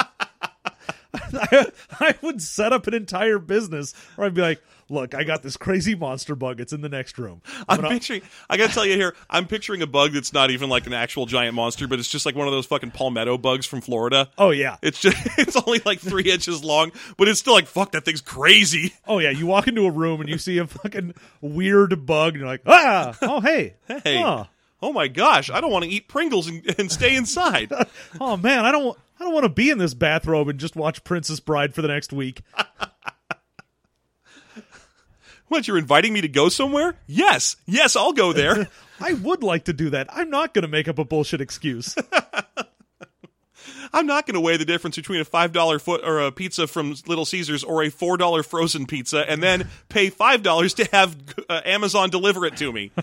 [SPEAKER 2] I would set up an entire business where I'd be like, look, I got this crazy monster bug. It's in the next room.
[SPEAKER 3] I gotta tell you here, I'm picturing a bug that's not even like an actual giant monster, but it's just like one of those fucking palmetto bugs from Florida.
[SPEAKER 2] Oh, yeah.
[SPEAKER 3] It's only like 3 inches long, but it's still like, fuck, that thing's crazy.
[SPEAKER 2] Oh, yeah. You walk into a room and you see a fucking weird bug, and you're like, ah, oh, hey.
[SPEAKER 3] Hey.
[SPEAKER 2] Huh.
[SPEAKER 3] Oh my gosh, I don't want to eat Pringles and stay inside.
[SPEAKER 2] Oh, man, I don't want to be in this bathrobe and just watch Princess Bride for the next week.
[SPEAKER 3] What, you're inviting me to go somewhere? Yes, I'll go there.
[SPEAKER 2] I would like to do that. I'm not going to make up a bullshit excuse.
[SPEAKER 3] I'm not going to weigh the difference between a $5 foot or a pizza from Little Caesars or a $4 frozen pizza and then pay $5 to have Amazon deliver it to me.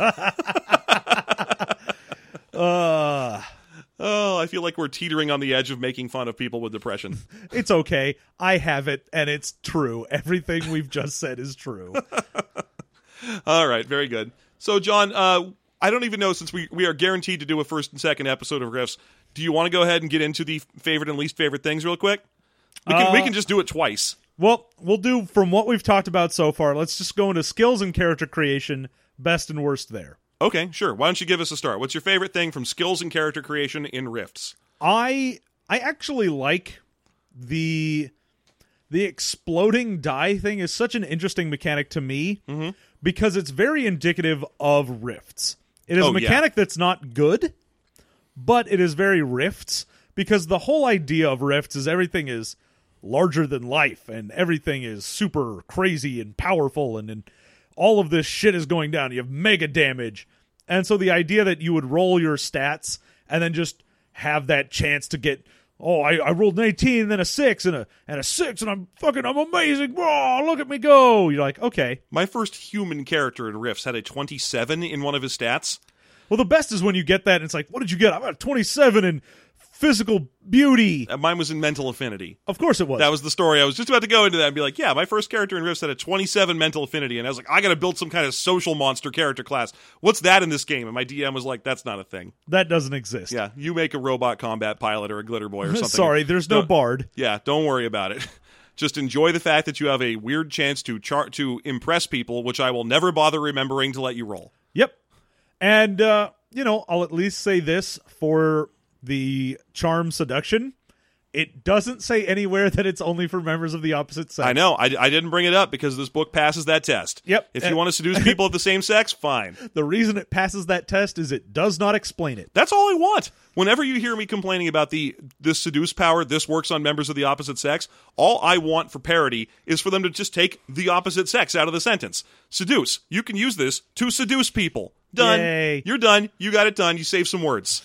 [SPEAKER 3] Oh, I feel like we're teetering on the edge of making fun of people with depression.
[SPEAKER 2] It's okay. I have it, and it's true. Everything we've just said is true.
[SPEAKER 3] All right, very good. So, John, I don't even know, since we are guaranteed to do a first and second episode of Riffs, do you want to go ahead and get into the favorite and least favorite things real quick? We can just do it twice.
[SPEAKER 2] Well, we'll do, from what we've talked about so far, let's just go into skills and character creation, best and worst there.
[SPEAKER 3] Okay, sure. Why don't you give us a start? What's your favorite thing from skills and character creation in Rifts?
[SPEAKER 2] I actually like the exploding die thing is such an interesting mechanic to me because it's very indicative of Rifts. It is a mechanic that's not good, but it is very Rifts because the whole idea of Rifts is everything is larger than life and everything is super crazy and powerful and all of this shit is going down. You have mega damage. And so the idea that you would roll your stats and then just have that chance to get, I rolled an 18 and then a 6 and a 6 and I'm amazing. Whoa, look at me go. You're like, okay.
[SPEAKER 3] My first human character in Rifts had a 27 in one of his stats.
[SPEAKER 2] Well, the best is when you get that and it's like, what did you get? I got a 27 in physical beauty.
[SPEAKER 3] Mine was in mental affinity.
[SPEAKER 2] Of course it was.
[SPEAKER 3] That was the story. I was just about to go into that and be like, yeah, my first character in Rifts had a 27 mental affinity. And I was like, I got to build some kind of social monster character class. What's that in this game? And my DM was like, that's not a thing.
[SPEAKER 2] That doesn't exist.
[SPEAKER 3] Yeah, you make a robot combat pilot or a glitter boy or something.
[SPEAKER 2] Sorry, there's no bard.
[SPEAKER 3] Yeah, don't worry about it. Just enjoy the fact that you have a weird chance to impress people, which I will never bother remembering to let you roll.
[SPEAKER 2] Yep. And, I'll at least say this for the charm seduction. It doesn't say anywhere that it's only for members of the opposite sex.
[SPEAKER 3] I know. I didn't bring it up because this book passes that test.
[SPEAKER 2] Yep.
[SPEAKER 3] If you want to seduce people of the same sex, fine.
[SPEAKER 2] The reason it passes that test is it does not explain it.
[SPEAKER 3] That's all I want. Whenever you hear me complaining about this seduce power, this works on members of the opposite sex, all I want for parody is for them to just take the opposite sex out of the sentence. Seduce. You can use this to seduce people. Done.
[SPEAKER 2] Yay.
[SPEAKER 3] You're done. You got it done. You saved some words.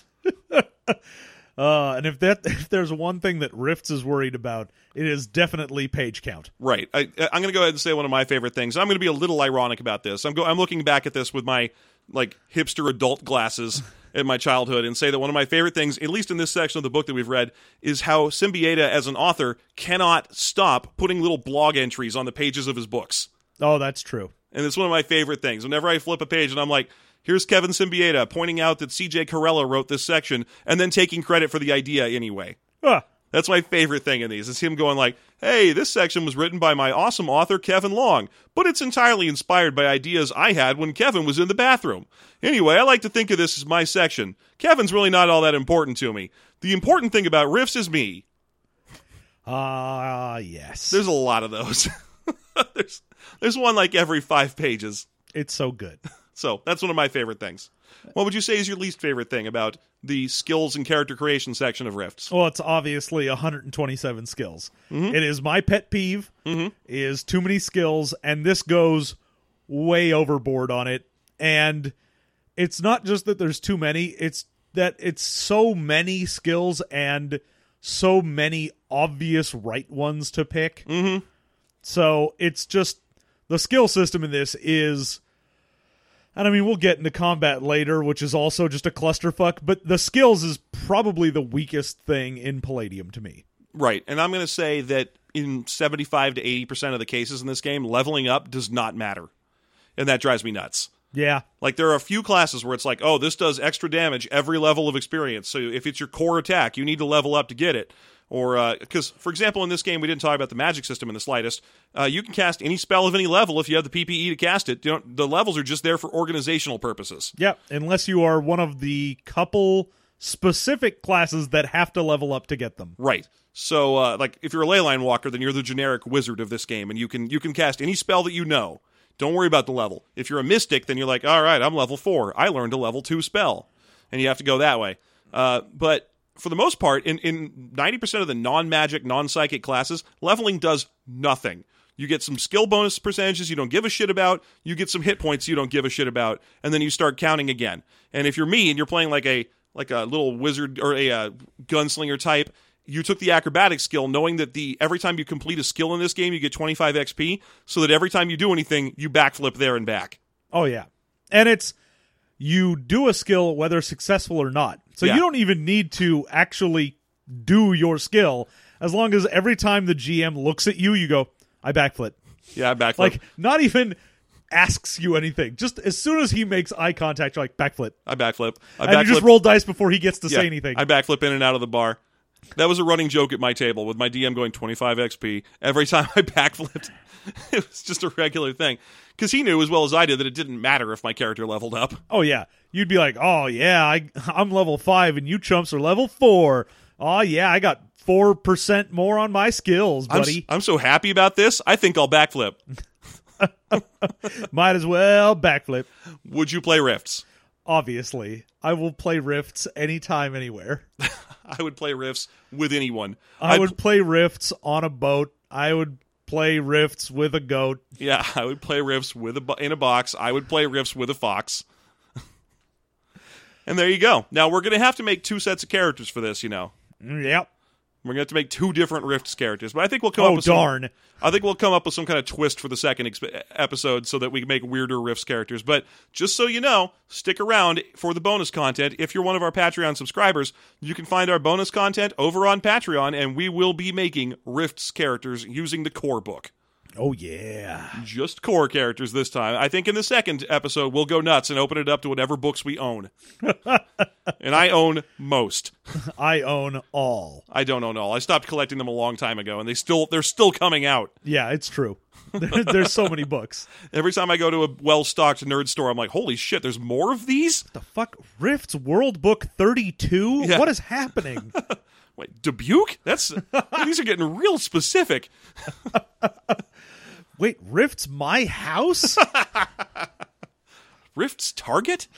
[SPEAKER 2] And if there's one thing that Rifts is worried about, it is definitely page count.
[SPEAKER 3] Right. I'm going to go ahead and say one of my favorite things. I'm going to be a little ironic about this. I'm looking back at this with my hipster adult glasses in my childhood and say that one of my favorite things, at least in this section of the book that we've read, is how Symbieta as an author cannot stop putting little blog entries on the pages of his books.
[SPEAKER 2] Oh, that's true.
[SPEAKER 3] And it's one of my favorite things. Whenever I flip a page and I'm like, here's Kevin Symbieta pointing out that C.J. Carella wrote this section and then taking credit for the idea anyway. That's my favorite thing in these. It's him going like, hey, this section was written by my awesome author, Kevin Long, but it's entirely inspired by ideas I had when Kevin was in the bathroom. Anyway, I like to think of this as my section. Kevin's really not all that important to me. The important thing about Rifts is me.
[SPEAKER 2] Yes.
[SPEAKER 3] There's a lot of those. There's one like every 5 pages.
[SPEAKER 2] It's so good.
[SPEAKER 3] So that's one of my favorite things. What would you say is your least favorite thing about the skills and character creation section of Rifts?
[SPEAKER 2] Well, it's obviously 127 skills.
[SPEAKER 3] Mm-hmm.
[SPEAKER 2] It is my pet peeve, is too many skills, and this goes way overboard on it. And it's not just that there's too many, it's that it's so many skills and so many obvious right ones to pick.
[SPEAKER 3] Mm-hmm.
[SPEAKER 2] So it's just, the skill system in this is... And I mean, we'll get into combat later, which is also just a clusterfuck, but the skills is probably the weakest thing in Palladium to me.
[SPEAKER 3] Right, and I'm going to say that in 75 to 80% of the cases in this game, leveling up does not matter. And that drives me nuts.
[SPEAKER 2] Yeah.
[SPEAKER 3] Like, there are a few classes where it's like, oh, this does extra damage every level of experience, so if it's your core attack, you need to level up to get it. Or, because, for example, in this game, we didn't talk about the magic system in the slightest. You can cast any spell of any level if you have the PPE to cast it. The levels are just there for organizational purposes.
[SPEAKER 2] Yeah, unless you are one of the couple specific classes that have to level up to get them.
[SPEAKER 3] Right. So, like, if you're a leyline walker, then you're the generic wizard of this game, and you can cast any spell that you know. Don't worry about the level. If you're a mystic, then you're like, all right, I'm level 4. I learned a level 2 spell. And you have to go that way. But... for the most part, in 90% of the non-magic, non-psychic classes, leveling does nothing. You get some skill bonus percentages you don't give a shit about, you get some hit points you don't give a shit about, and then you start counting again. And if you're me and you're playing like a little wizard or a gunslinger type, you took the acrobatic skill knowing that every time you complete a skill in this game, you get 25 XP, so that every time you do anything, you backflip there and back.
[SPEAKER 2] Oh, yeah. And it's... you do a skill whether successful or not. So you don't even need to actually do your skill. As long as every time the GM looks at you, you go, I backflip.
[SPEAKER 3] Yeah, I backflip.
[SPEAKER 2] Like, not even asks you anything. Just as soon as he makes eye contact, you're like, backflip.
[SPEAKER 3] I backflip.
[SPEAKER 2] And you just roll dice before he gets to say anything.
[SPEAKER 3] I backflip in and out of the bar. That was a running joke at my table with my DM going 25 XP every time I backflipped. It was just a regular thing. Because he knew as well as I did that it didn't matter if my character leveled up.
[SPEAKER 2] Oh, yeah. You'd be like, oh, yeah, I'm level 5 and you chumps are level 4. Oh, yeah, I got 4% more on my skills, buddy.
[SPEAKER 3] I'm so happy about this, I think I'll backflip.
[SPEAKER 2] Might as well backflip.
[SPEAKER 3] Would you play Rifts?
[SPEAKER 2] obviously. I will play Rifts anytime, anywhere.
[SPEAKER 3] I would play Rifts with anyone.
[SPEAKER 2] I would play Rifts on a boat. I would play Rifts with a goat.
[SPEAKER 3] Yeah, I would play Rifts in a box. I would play Rifts with a fox. And there you go. Now, we're going to have to make 2 sets of characters for this, you know.
[SPEAKER 2] Yep.
[SPEAKER 3] We're going to have to make 2 different Rifts characters. But I think we'll come up with
[SPEAKER 2] darn.
[SPEAKER 3] I think we'll come up with some kind of twist for the second episode so that we can make weirder Rifts characters. But just so you know, stick around for the bonus content. If you're one of our Patreon subscribers, you can find our bonus content over on Patreon, and we will be making Rifts characters using the core book.
[SPEAKER 2] Oh, yeah.
[SPEAKER 3] Just core characters this time. I think in the second episode, we'll go nuts and open it up to whatever books we own. And I own most.
[SPEAKER 2] I own all.
[SPEAKER 3] I don't own all. I stopped collecting them a long time ago, and they're still coming out.
[SPEAKER 2] Yeah, it's true. There's so many books.
[SPEAKER 3] Every time I go to a well-stocked nerd store, I'm like, holy shit, there's more of these?
[SPEAKER 2] The fuck? Rifts World Book 32?
[SPEAKER 3] Yeah.
[SPEAKER 2] What is happening?
[SPEAKER 3] Wait, Dubuque? These are getting real specific.
[SPEAKER 2] Wait, Rift's my house?
[SPEAKER 3] Rift's Target?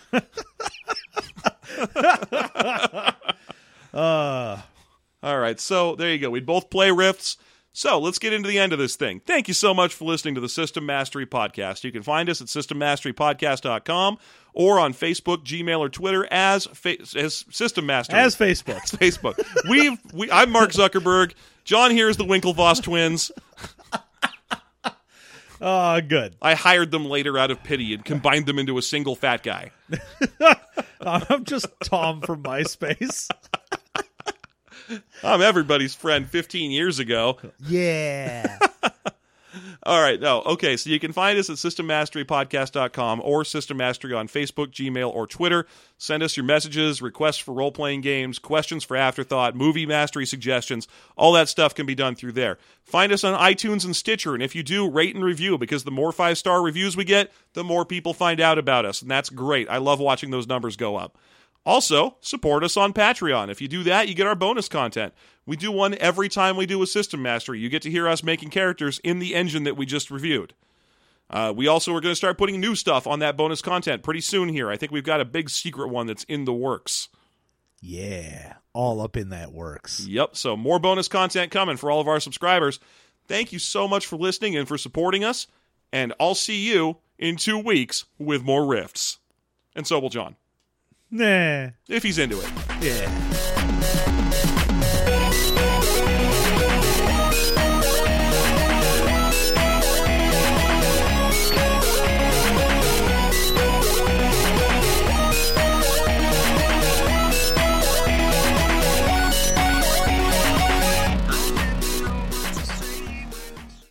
[SPEAKER 3] All right, so there you go. We both play Rifts. So let's get into the end of this thing. Thank you so much for listening to the System Mastery Podcast. You can find us at systemmasterypodcast.com or on Facebook, Gmail, or Twitter as System Mastery.
[SPEAKER 2] As Facebook.
[SPEAKER 3] As Facebook. I'm Mark Zuckerberg. John here is the Winklevoss twins.
[SPEAKER 2] Good.
[SPEAKER 3] I hired them later out of pity and combined them into a single fat guy.
[SPEAKER 2] I'm just Tom from MySpace.
[SPEAKER 3] I'm everybody's friend 15 years ago.
[SPEAKER 2] Yeah.
[SPEAKER 3] All right. No. Okay. So you can find us at systemmasterypodcast.com or System Mastery on Facebook, Gmail, or Twitter. Send us your messages, requests for role-playing games, questions for Afterthought, movie mastery suggestions. All that stuff can be done through there. Find us on iTunes and Stitcher, and if you do, rate and review, because the more 5-star reviews we get, the more people find out about us, and that's great. I love watching those numbers go up. Also, support us on Patreon. If you do that, you get our bonus content. We do one every time we do a System Mastery. You get to hear us making characters in the engine that we just reviewed. We also are going to start putting new stuff on that bonus content pretty soon here. I think we've got a big secret one that's in the works.
[SPEAKER 2] Yeah, all up in that works.
[SPEAKER 3] Yep, so more bonus content coming for all of our subscribers. Thank you so much for listening and for supporting us, and I'll see you in 2 weeks with more Rifts. And so will John.
[SPEAKER 2] Nah.
[SPEAKER 3] If he's into it.
[SPEAKER 2] Yeah.